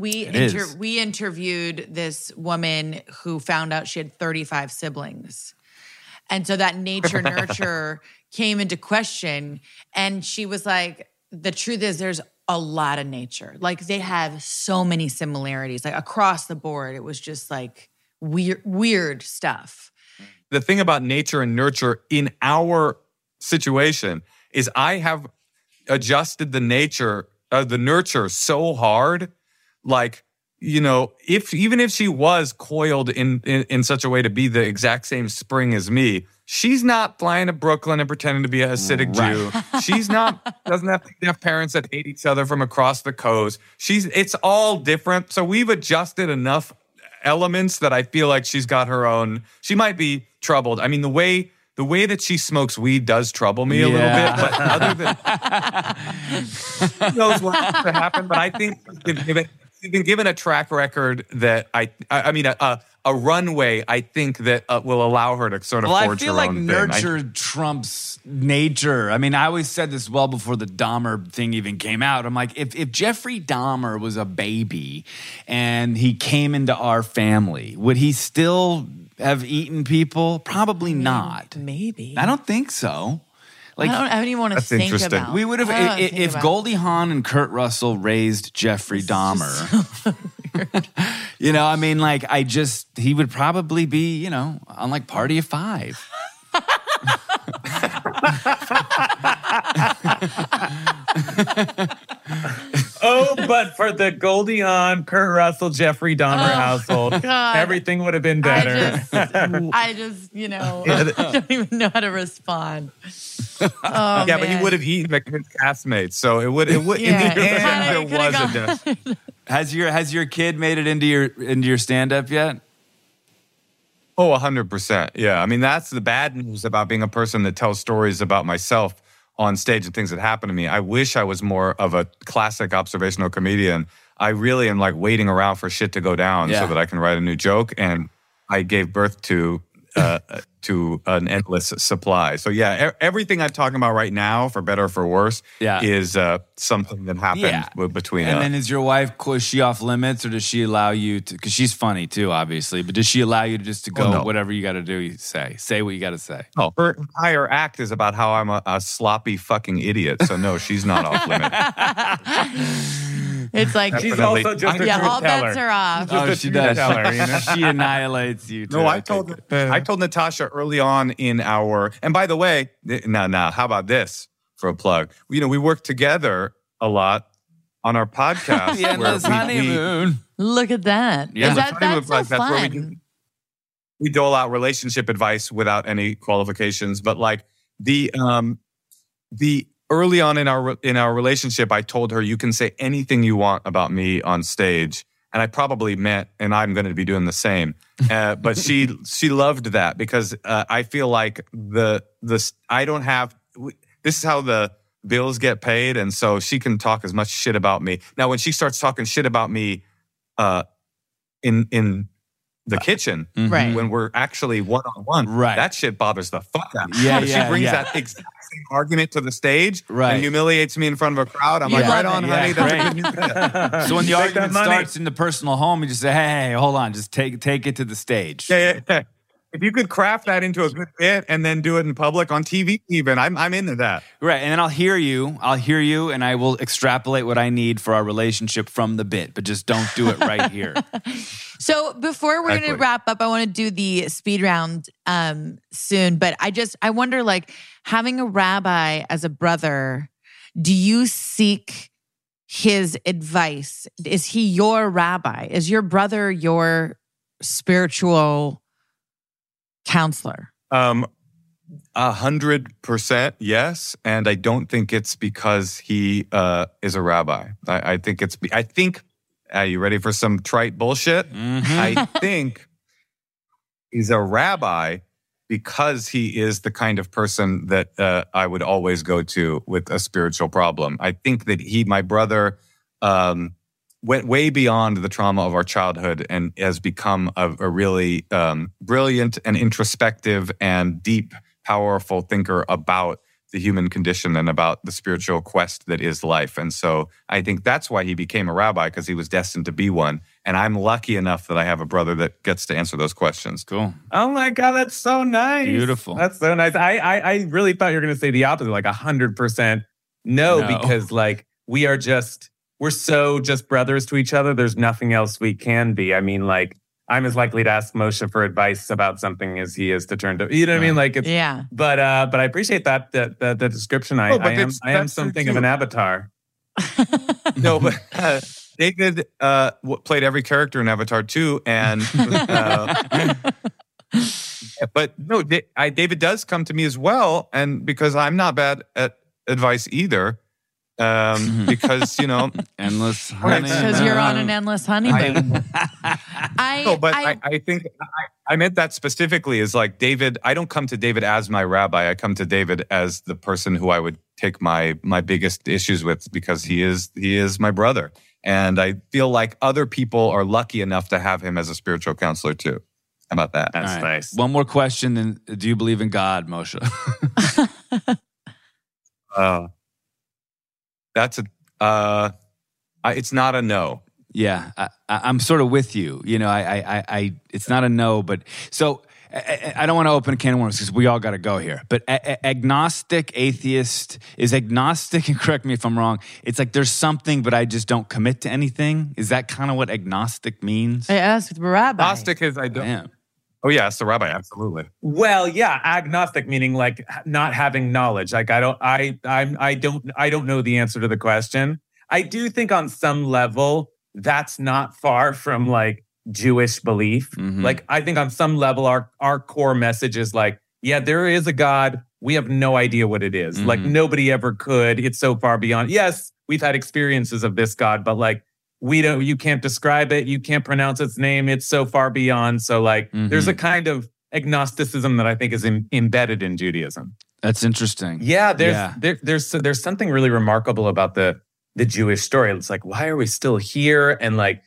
[SPEAKER 3] interviewed this woman who found out she had 35 siblings, and so that nature nurture came into question. And she was like, "The truth is, there's a lot of nature. Like they have so many similarities, like across the board. It was just like weird stuff."
[SPEAKER 8] The thing about nature and nurture in our situation is I have adjusted the nurture so hard, like, even if she was coiled in such a way to be the exact same spring as me, she's not flying to Brooklyn and pretending to be a Hasidic Jew. She's doesn't have parents that hate each other from across the coast. It's all different. So we've adjusted enough elements that I feel like she's got her own. She might be troubled. I mean, the way that she smokes weed does trouble me a little bit, but other than who knows what has to happen. But I think we've been given a track record that I mean a runway. I think that will allow her to sort of forge her own thing.
[SPEAKER 10] I feel like nurture trumps nature. I mean, I always said this well before the Dahmer thing even came out. I'm like, if Jeffrey Dahmer was a baby and he came into our family, would he still have eaten people? Probably not.
[SPEAKER 3] Maybe.
[SPEAKER 10] I don't think so.
[SPEAKER 3] Like, I don't even want to think about.
[SPEAKER 10] We would have if Goldie Hawn and Kurt Russell raised Jeffrey Dahmer. So I mean, he would probably be, on like Party of Five.
[SPEAKER 9] But for the Goldie Hawn, Kurt Russell, Jeffrey Dahmer household, everything would have been better.
[SPEAKER 3] I just don't even know how to respond.
[SPEAKER 8] But he would have eaten his castmates, so it would. In the end, there was a death.
[SPEAKER 10] Has your kid made it into your stand-up yet?
[SPEAKER 8] Oh, 100%. Yeah. I mean, that's the bad news about being a person that tells stories about myself on stage and things that happen to me. I wish I was more of a classic observational comedian. I really am waiting around for shit to go down so that I can write a new joke. And I gave birth to an endless supply. So everything I'm talking about right now, for better or for worse, is something that happened between us.
[SPEAKER 10] And then is your wife, is she off limits, or does she allow you to, because she's funny too, obviously, but does she allow you to go whatever you got to do, say what you got to say?
[SPEAKER 8] Oh, her entire act is about how I'm a sloppy fucking idiot. So no, she's not off limits.
[SPEAKER 3] It's like
[SPEAKER 9] she's also just a
[SPEAKER 3] all bets are off.
[SPEAKER 10] Oh, she does. She annihilates you.
[SPEAKER 8] No, I told Natasha early on in our, and by the way, how about this for a plug? We work together a lot on our podcast.
[SPEAKER 10] Honeymoon.
[SPEAKER 3] Look at that.
[SPEAKER 10] Yeah.
[SPEAKER 3] That's so fun.
[SPEAKER 8] We dole out relationship advice without any qualifications, but the early on in our relationship, I told her, you can say anything you want about me on stage. And I probably meant, and I'm going to be doing the same. But she loved that because I feel like this is how the bills get paid. And so she can talk as much shit about me. Now, when she starts talking shit about me in the kitchen,
[SPEAKER 3] Right.
[SPEAKER 8] when we're actually one-on-one,
[SPEAKER 10] Right.
[SPEAKER 8] that shit bothers the fuck out of me.
[SPEAKER 10] Yeah,
[SPEAKER 8] If
[SPEAKER 10] yeah,
[SPEAKER 8] she brings
[SPEAKER 10] yeah.
[SPEAKER 8] that exact same argument to the stage
[SPEAKER 10] Right.
[SPEAKER 8] and humiliates me in front of a crowd, I'm like,
[SPEAKER 3] love
[SPEAKER 8] right
[SPEAKER 3] it.
[SPEAKER 8] on,
[SPEAKER 10] Yeah,
[SPEAKER 8] honey. That's a
[SPEAKER 10] great.
[SPEAKER 8] good new bit.
[SPEAKER 10] So when the
[SPEAKER 9] Take
[SPEAKER 10] argument
[SPEAKER 9] that money.
[SPEAKER 10] starts in the personal home, you just say, hey, hold on, just take it to the stage.
[SPEAKER 8] Yeah. If you could craft that into a good bit and then do it in public on TV, even I'm into that.
[SPEAKER 10] Right. And then I'll hear you, and I will extrapolate what I need for our relationship from the bit, but just don't do it right here.
[SPEAKER 3] So before we're going to
[SPEAKER 8] Exactly.
[SPEAKER 3] wrap up, I want to do the speed round soon. But I wonder, like, having a rabbi as a brother, do you seek his advice? Is he your rabbi? Is your brother your spiritual counselor?
[SPEAKER 8] 100% yes, and I don't think it's because he is a rabbi. I think it's. Are you ready for some trite bullshit? I think he's a rabbi because he is the kind of person that I would always go to with a spiritual problem. I think that my brother, went way beyond the trauma of our childhood and has become a really brilliant and introspective and deep, powerful thinker about the human condition and about the spiritual quest that is life. And so I think that's why he became a rabbi, because he was destined to be one. And I'm lucky enough that I have a brother that gets to answer those questions.
[SPEAKER 10] Cool.
[SPEAKER 9] Oh my God, that's so nice.
[SPEAKER 10] Beautiful.
[SPEAKER 9] That's so nice. I really thought you were going to say the opposite, like 100% no, because like we're so just brothers to each other. There's nothing else we can be. I mean, like, I'm as likely to ask Moshe for advice about something as he is to turn to, you know what I mean? Like, it's,
[SPEAKER 3] Yeah.
[SPEAKER 9] But I appreciate that description. I am
[SPEAKER 8] that's
[SPEAKER 9] something
[SPEAKER 8] true
[SPEAKER 9] of an
[SPEAKER 8] too.
[SPEAKER 9] avatar.
[SPEAKER 8] No, but David played every character in Avatar 2, and but no, David does come to me as well, and because I'm not bad at advice either, because
[SPEAKER 10] Endless
[SPEAKER 8] honey.
[SPEAKER 3] Because you're on an endless honeymoon.
[SPEAKER 8] I think I meant that specifically as like David. I don't come to David as my rabbi. I come to David as the person who I would take my biggest issues with, because he is my brother. And I feel like other people are lucky enough to have him as a spiritual counselor too. How about that?
[SPEAKER 9] That's
[SPEAKER 10] All right.
[SPEAKER 9] nice.
[SPEAKER 10] One more question, then do you believe in God, Moshe?
[SPEAKER 8] That's it's not a no.
[SPEAKER 10] Yeah, I'm sort of with you. It's not a no, but so I don't want to open a can of worms because we all got to go here. But agnostic, atheist is agnostic, and correct me if I'm wrong. It's like there's something, but I just don't commit to anything. Is that kind of what agnostic means?
[SPEAKER 3] I asked with rabbi.
[SPEAKER 8] Agnostic is I don't.
[SPEAKER 10] Damn.
[SPEAKER 8] Oh yeah, it's the rabbi. Absolutely.
[SPEAKER 9] Well, yeah, agnostic meaning like not having knowledge. Like I don't know the answer to the question. I do think on some level that's not far from like Jewish belief.
[SPEAKER 10] Mhm.
[SPEAKER 9] Like I think on some level our core message is like, yeah, there is a God. We have no idea what it is. Like nobody ever could. It's so far beyond. Yes, we've had experiences of this God, but like you can't describe it. You can't pronounce its name. It's so far beyond. So like there's a kind of agnosticism that I think is embedded in Judaism.
[SPEAKER 10] That's interesting.
[SPEAKER 9] Yeah, there's something really remarkable about the Jewish story. It's like, why are we still here? And like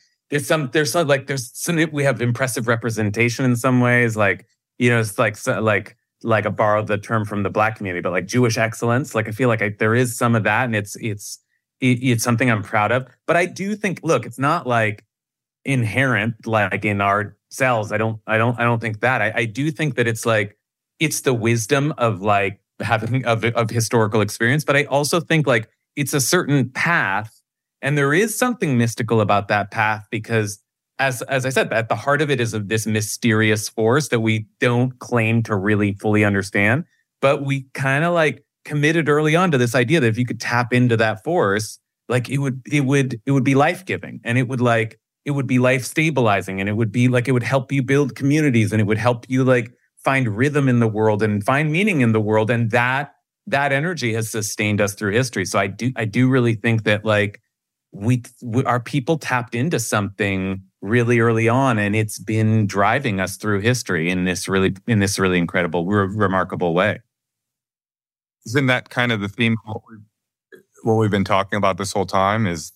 [SPEAKER 9] we have impressive representation in some ways. Like, it's like I borrowed the term from the Black community, but like Jewish excellence. Like I feel like there is some of that, and it's something I'm proud of. But I do think, look, it's not like inherent like in our cells. I don't think that. I do think that it's like it's the wisdom of like having of historical experience. But I also think like it's a certain path, and there is something mystical about that path because, as I said, at the heart of it is this mysterious force that we don't claim to really fully understand, but we kind of like committed early on to this idea that if you could tap into that force, like it would be life-giving, and it would be life stabilizing, and it would help you build communities, and it would help you like find rhythm in the world and find meaning in the world, and that energy has sustained us through history. So I do really think that like our people tapped into something really early on, and it's been driving us through history in this really incredible, remarkable way.
[SPEAKER 8] Isn't that kind of the theme of what we've been talking about this whole time? Is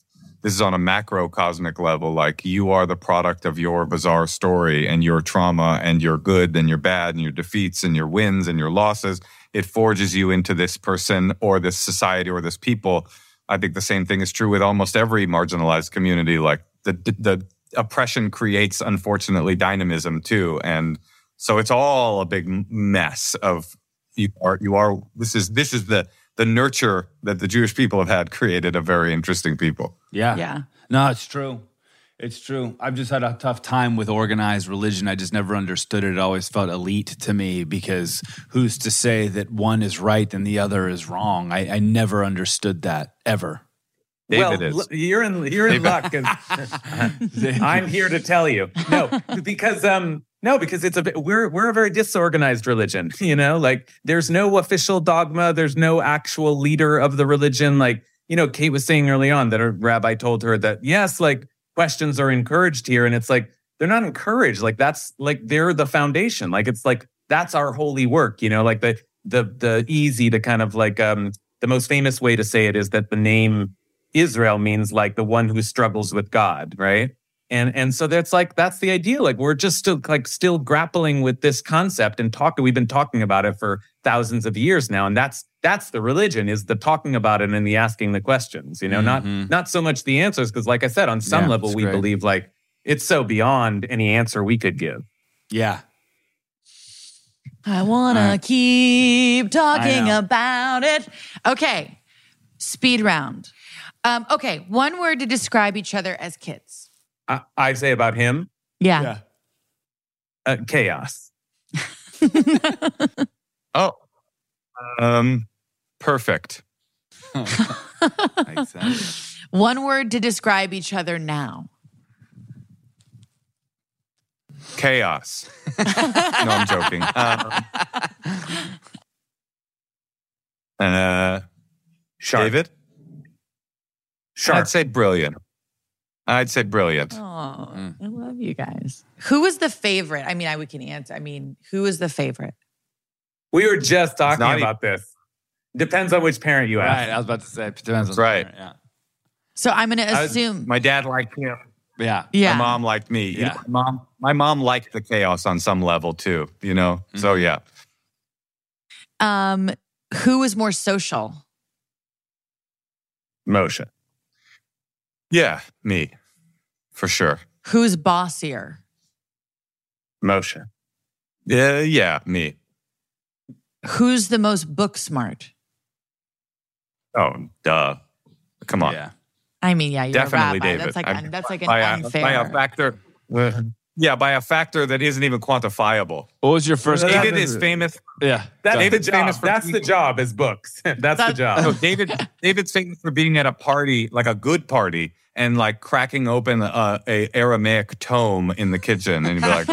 [SPEAKER 8] this is on a macrocosmic level. Like, you are the product of your bizarre story and your trauma and your good and your bad and your defeats and your wins and your losses. It forges you into this person or this society or this people. I think the same thing is true with almost every marginalized community. Like, the oppression creates, unfortunately, dynamism too. And so it's all a big mess of this is the nurture that the Jewish people have had created a very interesting people.
[SPEAKER 10] Yeah. No, it's true. It's true. I've just had a tough time with organized religion. I just never understood it. It always felt elite to me because who's to say that one is right and the other is wrong? I never understood that, ever.
[SPEAKER 8] David is.
[SPEAKER 9] You're in luck. 'Cause I'm here to tell you. Because it's we're a very disorganized religion, you know? Like, there's no official dogma, there's no actual leader of the religion. Like, you know, Kate was saying early on that a rabbi told her that, yes, like, questions are encouraged here, and it's like, they're not encouraged. Like, that's like, they're the foundation. Like, it's like, that's our holy work, you know? Like, the easy to kind of like, the most famous way to say it is that the name Israel means like the one who struggles with God, right? And so that's the idea. Like, we're just still grappling with this concept and we've been talking about it for thousands of years now. And that's the religion, is the talking about it and the asking the questions, you know, not so much the answers. Because like I said, on some level, we believe like it's so beyond any answer we could give.
[SPEAKER 10] Yeah.
[SPEAKER 3] I want to keep talking about it. Okay. Speed round. Okay. One word to describe each other as kids.
[SPEAKER 9] I say about him?
[SPEAKER 3] Yeah.
[SPEAKER 9] Chaos.
[SPEAKER 8] Perfect.
[SPEAKER 10] Makes sense.
[SPEAKER 3] One word to describe each other now.
[SPEAKER 8] Chaos. No, I'm joking.
[SPEAKER 9] Sharp.
[SPEAKER 8] David?
[SPEAKER 9] Sharp.
[SPEAKER 8] I'd say brilliant.
[SPEAKER 3] Oh, I love you guys. Who was the favorite? I mean, we can answer. I mean, who was the favorite?
[SPEAKER 9] We were just talking about this. Depends on which parent you ask.
[SPEAKER 10] Right, I was about to say, depends on
[SPEAKER 8] right.
[SPEAKER 10] the parent, yeah.
[SPEAKER 3] So I'm going to assume.
[SPEAKER 8] My dad liked him.
[SPEAKER 10] Yeah.
[SPEAKER 8] My mom liked me.
[SPEAKER 10] Yeah.
[SPEAKER 8] You know, my mom liked the chaos on some level too, you know? Mm-hmm. So yeah.
[SPEAKER 3] Who was more social?
[SPEAKER 9] Moshe.
[SPEAKER 8] Yeah, me. For sure.
[SPEAKER 3] Who's bossier?
[SPEAKER 9] Moshe.
[SPEAKER 8] Yeah, me.
[SPEAKER 3] Who's the most book smart?
[SPEAKER 8] Oh, duh. Come on.
[SPEAKER 10] Yeah.
[SPEAKER 3] I mean, yeah, you're
[SPEAKER 8] definitely
[SPEAKER 3] a rabbi.
[SPEAKER 8] David.
[SPEAKER 3] That's like an unfair.
[SPEAKER 8] By a factor. By a factor that isn't even quantifiable.
[SPEAKER 10] What was your first?
[SPEAKER 8] David is famous.
[SPEAKER 10] Yeah.
[SPEAKER 9] David's famous. That's the job, is books. That's the job.
[SPEAKER 8] No, David's famous for being at a party, like a good party, and like cracking open a Aramaic tome in the kitchen, and he'd be like,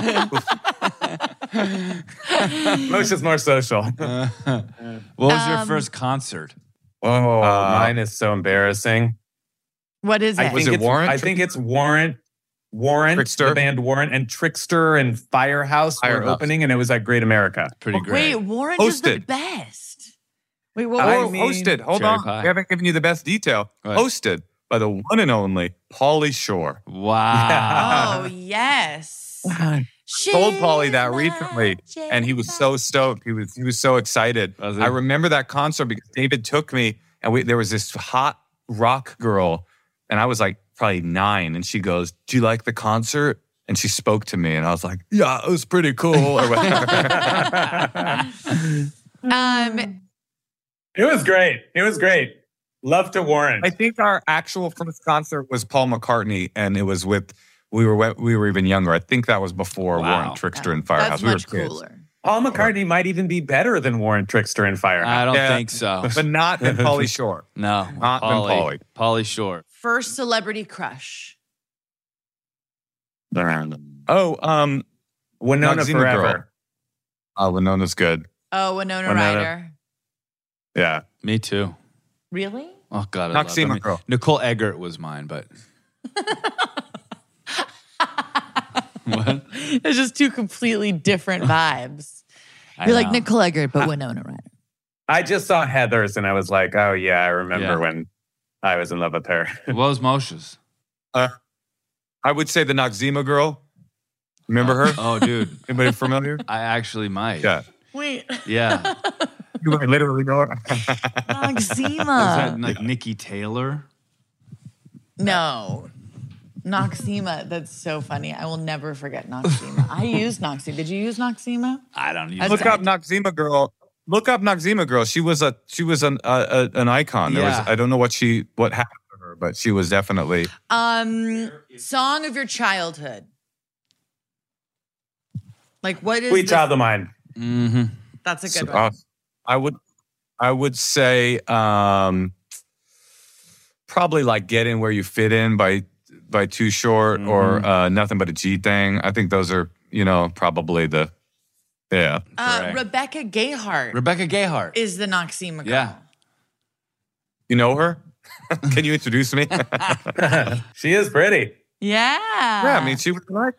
[SPEAKER 9] Moshe's more social.
[SPEAKER 10] What was your first concert?
[SPEAKER 9] Oh, mine is so embarrassing.
[SPEAKER 3] What is it?
[SPEAKER 8] Was it Warrant?
[SPEAKER 9] I think it's Warrant,
[SPEAKER 8] Trickster?
[SPEAKER 9] the band Warrant, and Trickster and Firehouse were opening, and it was at Great America.
[SPEAKER 10] Pretty great.
[SPEAKER 3] Wait, Warrant is the best. Wait, what?
[SPEAKER 8] Hosted. Hold on. We haven't given you the best detail. What? Hosted by the one and only Pauly Shore.
[SPEAKER 10] Wow.
[SPEAKER 3] Oh, yes.
[SPEAKER 8] Told Pauly that recently, and he was so stoked. He was so excited. I remember that concert because David took me, and there was this hot rock girl, and I was like probably 9, and she goes, "Do you like the concert?" And she spoke to me, and I was like, "Yeah, it was pretty cool." Or whatever.
[SPEAKER 9] It was great. It was great. Love to Warrant.
[SPEAKER 8] I think our actual first concert was Paul McCartney, and it was with. We were even younger. I think that was before Warrant, Trickster, and Firehouse.
[SPEAKER 3] That's
[SPEAKER 8] we were
[SPEAKER 3] much cooler.
[SPEAKER 8] Kids.
[SPEAKER 9] Paul McCartney might even be better than Warrant, Trickster, and Firehouse.
[SPEAKER 10] I don't think so.
[SPEAKER 8] But not than Pauly Shore.
[SPEAKER 10] No.
[SPEAKER 8] Not than Pauly.
[SPEAKER 10] Pauly Shore.
[SPEAKER 3] First celebrity crush.
[SPEAKER 8] Oh,
[SPEAKER 9] Winona Forever.
[SPEAKER 8] Oh, Winona's good.
[SPEAKER 3] Oh, Winona Ryder.
[SPEAKER 8] Yeah.
[SPEAKER 10] Me too.
[SPEAKER 3] Really?
[SPEAKER 10] Oh, God.
[SPEAKER 8] Noxema girl.
[SPEAKER 10] Nicole Eggert was mine, but... What?
[SPEAKER 3] It's just two completely different vibes. You're like Nicole Eggert, but Winona Ryder.
[SPEAKER 9] I just saw Heathers, and I was like, oh, yeah, I remember when I was in love with her.
[SPEAKER 10] What was Moshe's?
[SPEAKER 8] I would say the Noxzema girl. Remember her?
[SPEAKER 10] Oh, dude.
[SPEAKER 8] Anybody familiar?
[SPEAKER 10] I actually might.
[SPEAKER 8] Yeah.
[SPEAKER 3] Wait.
[SPEAKER 10] Yeah.
[SPEAKER 8] You might literally know her.
[SPEAKER 3] Noxzema.
[SPEAKER 10] Is that like Nikki Taylor?
[SPEAKER 3] No. Noxzema. That's so funny. I will never forget Noxzema. I used Noxzema. Did you use Noxzema?
[SPEAKER 10] I don't use
[SPEAKER 8] Look up Noxzema girl. Look up Noxzema girl. She was an icon. There was, I don't know what happened to her, but she was definitely.
[SPEAKER 3] Song of your childhood. Like what is
[SPEAKER 9] Sweet Child of Mine.
[SPEAKER 10] Mm-hmm.
[SPEAKER 3] That's a good one.
[SPEAKER 8] I would say probably like Get In Where You Fit In by Too Short or Nothing But a G Thing. I think those are, probably the
[SPEAKER 3] Rebecca Gayheart.
[SPEAKER 10] Rebecca Gayheart
[SPEAKER 3] is the Noxzema girl.
[SPEAKER 10] Yeah.
[SPEAKER 8] You know her? Can you introduce me?
[SPEAKER 9] She is pretty.
[SPEAKER 3] Yeah.
[SPEAKER 8] Yeah, I mean, she was like.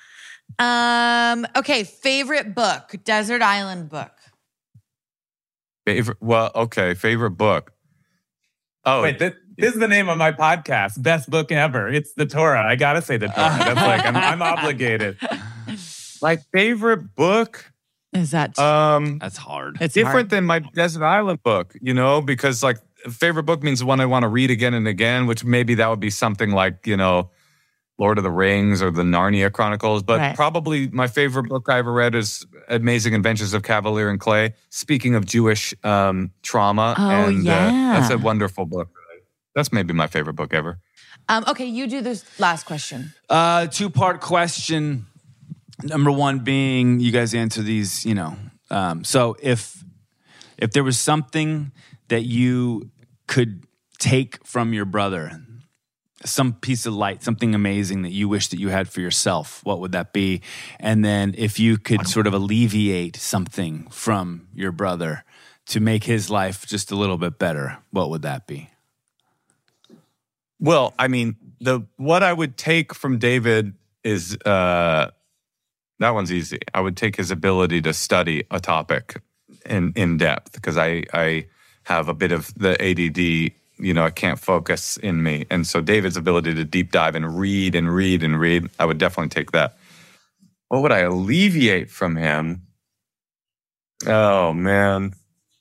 [SPEAKER 3] Okay, favorite book, Desert Island book.
[SPEAKER 8] Favorite book. Oh,
[SPEAKER 9] wait, this is the name of my podcast. Best book ever. It's the Torah. I gotta say the Torah. That's like I'm obligated.
[SPEAKER 8] My favorite book
[SPEAKER 3] is that.
[SPEAKER 10] That's hard.
[SPEAKER 3] It's
[SPEAKER 8] different than my Desert Island book, because like favorite book means one I want to read again and again, which maybe that would be something like Lord of the Rings or the Narnia Chronicles, but probably my favorite book I ever read is Amazing Adventures of Cavalier and Clay. Speaking of Jewish trauma, that's a wonderful book. That's maybe my favorite book ever.
[SPEAKER 3] Okay, you do this last question.
[SPEAKER 10] 2-part question. Number one being, you guys answer these. So if there was something that you could take from your brother, some piece of light, something amazing that you wish that you had for yourself, what would that be? And then if you could sort of alleviate something from your brother to make his life just a little bit better, what would that be?
[SPEAKER 8] Well, I mean, what I would take from David is that one's easy. I would take his ability to study a topic in depth, because I have a bit of the ADD. I can't focus in me. And so David's ability to deep dive and read and read and read, I would definitely take that. What would I alleviate from him? Oh, man.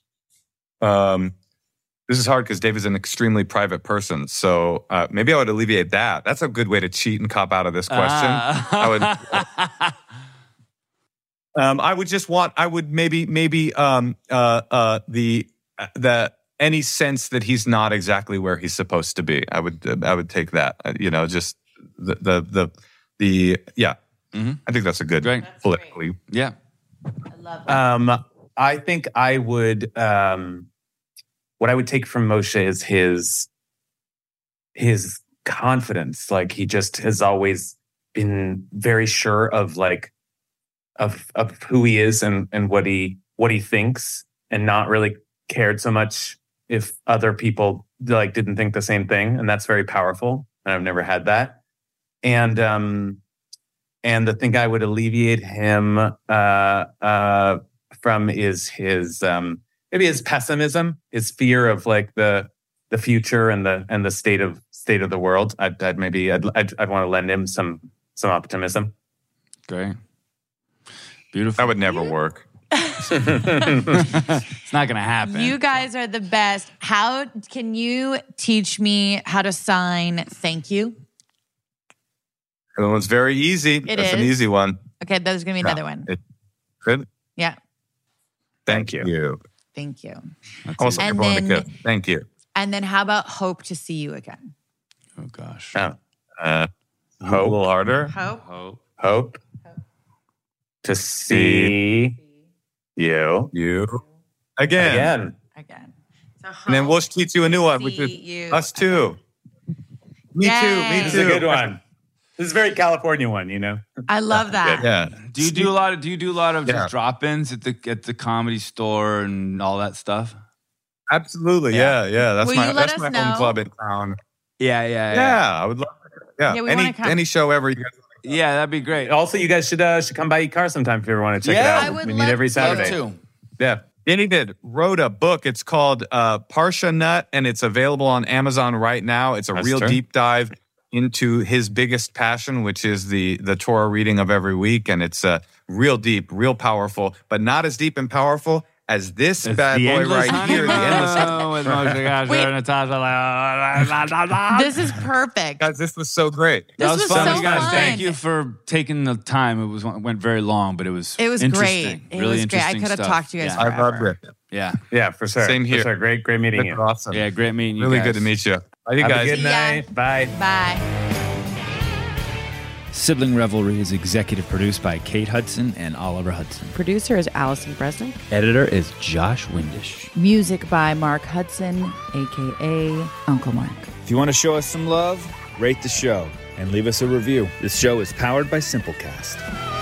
[SPEAKER 8] This is hard because David's an extremely private person. So maybe I would alleviate that. That's a good way to cheat and cop out of this question. I would maybe any sense that he's not exactly where he's supposed to be. I would take that. Just the yeah. Mm-hmm. I think that's a good politically.
[SPEAKER 10] Great. Yeah.
[SPEAKER 3] I love that.
[SPEAKER 9] I think I would. What I would take from Moshe is his confidence. Like he just has always been very sure of who he is and what he thinks, and not really cared so much if other people didn't think the same thing, and that's very powerful. And I've never had that. And the thing I would alleviate him from is his maybe his pessimism, his fear of the future and the state of the world. I'd want to lend him some optimism.
[SPEAKER 10] Great, beautiful.
[SPEAKER 8] That would never work.
[SPEAKER 10] It's not going to happen.
[SPEAKER 3] You guys are the best. How can you teach me how to sign thank you?
[SPEAKER 8] That one's very easy. That's an easy one.
[SPEAKER 3] Okay, there's going to be another one.
[SPEAKER 8] Good.
[SPEAKER 3] Yeah.
[SPEAKER 8] Thank you.
[SPEAKER 3] Thank you.
[SPEAKER 8] Almost like everyone to kiss. Thank you.
[SPEAKER 3] And then how about hope to see you again?
[SPEAKER 10] Oh, gosh.
[SPEAKER 8] Hope. A little harder.
[SPEAKER 9] Hope. To see you again.
[SPEAKER 3] So
[SPEAKER 8] and then we'll teach you a new one, which is us too. Me too.
[SPEAKER 9] This is a good one. This is a very California one,
[SPEAKER 3] I love that.
[SPEAKER 8] Yeah.
[SPEAKER 10] Do you do a lot of just drop-ins at the Comedy Store and all that stuff?
[SPEAKER 8] Absolutely. Yeah. That's my home club in town.
[SPEAKER 10] Yeah.
[SPEAKER 8] I would love it. Yeah. Any show ever you guys.
[SPEAKER 10] Yeah, that'd be great.
[SPEAKER 9] Also, you guys should come by Eat Car sometime if you ever want to check it out.
[SPEAKER 3] I would
[SPEAKER 9] we meet every Saturday.
[SPEAKER 10] Love to.
[SPEAKER 8] Yeah. Yeah, he did. Wrote a book. It's called Parsha Nut, and it's available on Amazon right now. It's a real deep dive into his biggest passion, which is the Torah reading of every week. And it's real deep, real powerful, but not as deep and powerful as this bad boy right here. The Endless Honeymoon with Moshe Natasha.
[SPEAKER 3] This is perfect.
[SPEAKER 8] Guys, this was so great.
[SPEAKER 3] This was
[SPEAKER 10] fun.
[SPEAKER 3] so
[SPEAKER 10] guys,
[SPEAKER 3] fun.
[SPEAKER 10] thank you for taking the time. It went very long, but it was
[SPEAKER 3] great.
[SPEAKER 10] Interesting.
[SPEAKER 3] It
[SPEAKER 10] really
[SPEAKER 3] was great. I
[SPEAKER 10] interesting
[SPEAKER 3] could have
[SPEAKER 10] stuff.
[SPEAKER 3] talked to you guys
[SPEAKER 8] I
[SPEAKER 3] forever.
[SPEAKER 8] loved it.
[SPEAKER 10] Yeah.
[SPEAKER 9] Yeah, for sure.
[SPEAKER 8] Same here.
[SPEAKER 9] For sure. Great meeting you.
[SPEAKER 8] Awesome.
[SPEAKER 10] Yeah, great meeting you
[SPEAKER 8] Really
[SPEAKER 10] guys.
[SPEAKER 8] good to meet you. Bye, you
[SPEAKER 9] Have
[SPEAKER 8] guys.
[SPEAKER 9] a good night. Bye.
[SPEAKER 3] Bye.
[SPEAKER 1] Sibling Revelry is executive produced by Kate Hudson and Oliver Hudson.
[SPEAKER 5] Producer is Allison Bresnick.
[SPEAKER 1] Editor is Josh Windish.
[SPEAKER 6] Music by Mark Hudson, a.k.a. Uncle Mark.
[SPEAKER 1] If you want to show us some love, rate the show and leave us a review. This show is powered by Simplecast.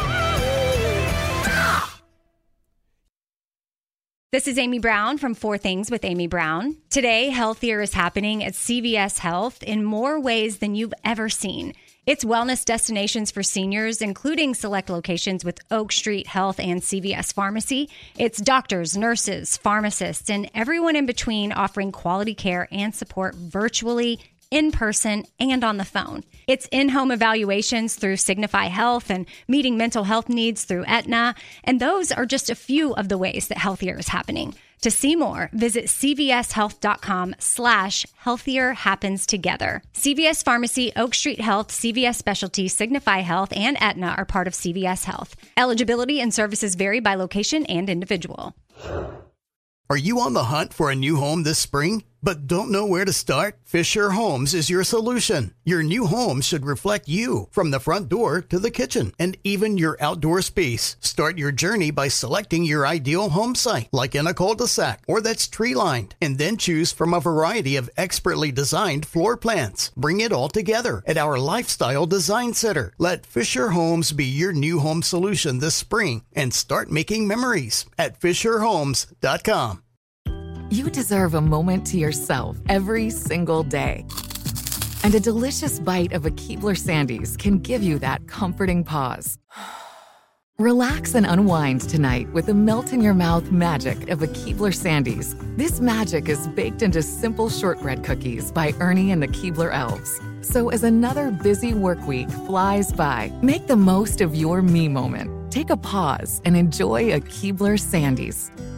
[SPEAKER 11] This is Amy Brown from 4 Things with Amy Brown. Today, Healthier is happening at CVS Health in more ways than you've ever seen. It's wellness destinations for seniors, including select locations with Oak Street Health and CVS Pharmacy. It's doctors, nurses, pharmacists, and everyone in between offering quality care and support virtually, in person, and on the phone. It's in-home evaluations through Signify Health and meeting mental health needs through Aetna. And those are just a few of the ways that Healthier is happening. To see more, visit cvshealth.com/healthier happens together. CVS Pharmacy, Oak Street Health, CVS Specialty, Signify Health, and Aetna are part of CVS Health. Eligibility and services vary by location and individual.
[SPEAKER 12] Are you on the hunt for a new home this spring, but don't know where to start? Fisher Homes is your solution. Your new home should reflect you, from the front door to the kitchen, and even your outdoor space. Start your journey by selecting your ideal home site, like in a cul-de-sac or that's tree-lined, and then choose from a variety of expertly designed floor plans. Bring it all together at our Lifestyle Design Center. Let Fisher Homes be your new home solution this spring and start making memories at FisherHomes.com.
[SPEAKER 13] You deserve a moment to yourself every single day. And a delicious bite of a Keebler Sandies can give you that comforting pause. Relax and unwind tonight with the melt-in-your-mouth magic of a Keebler Sandies. This magic is baked into simple shortbread cookies by Ernie and the Keebler Elves. So as another busy work week flies by, make the most of your me moment. Take a pause and enjoy a Keebler Sandies.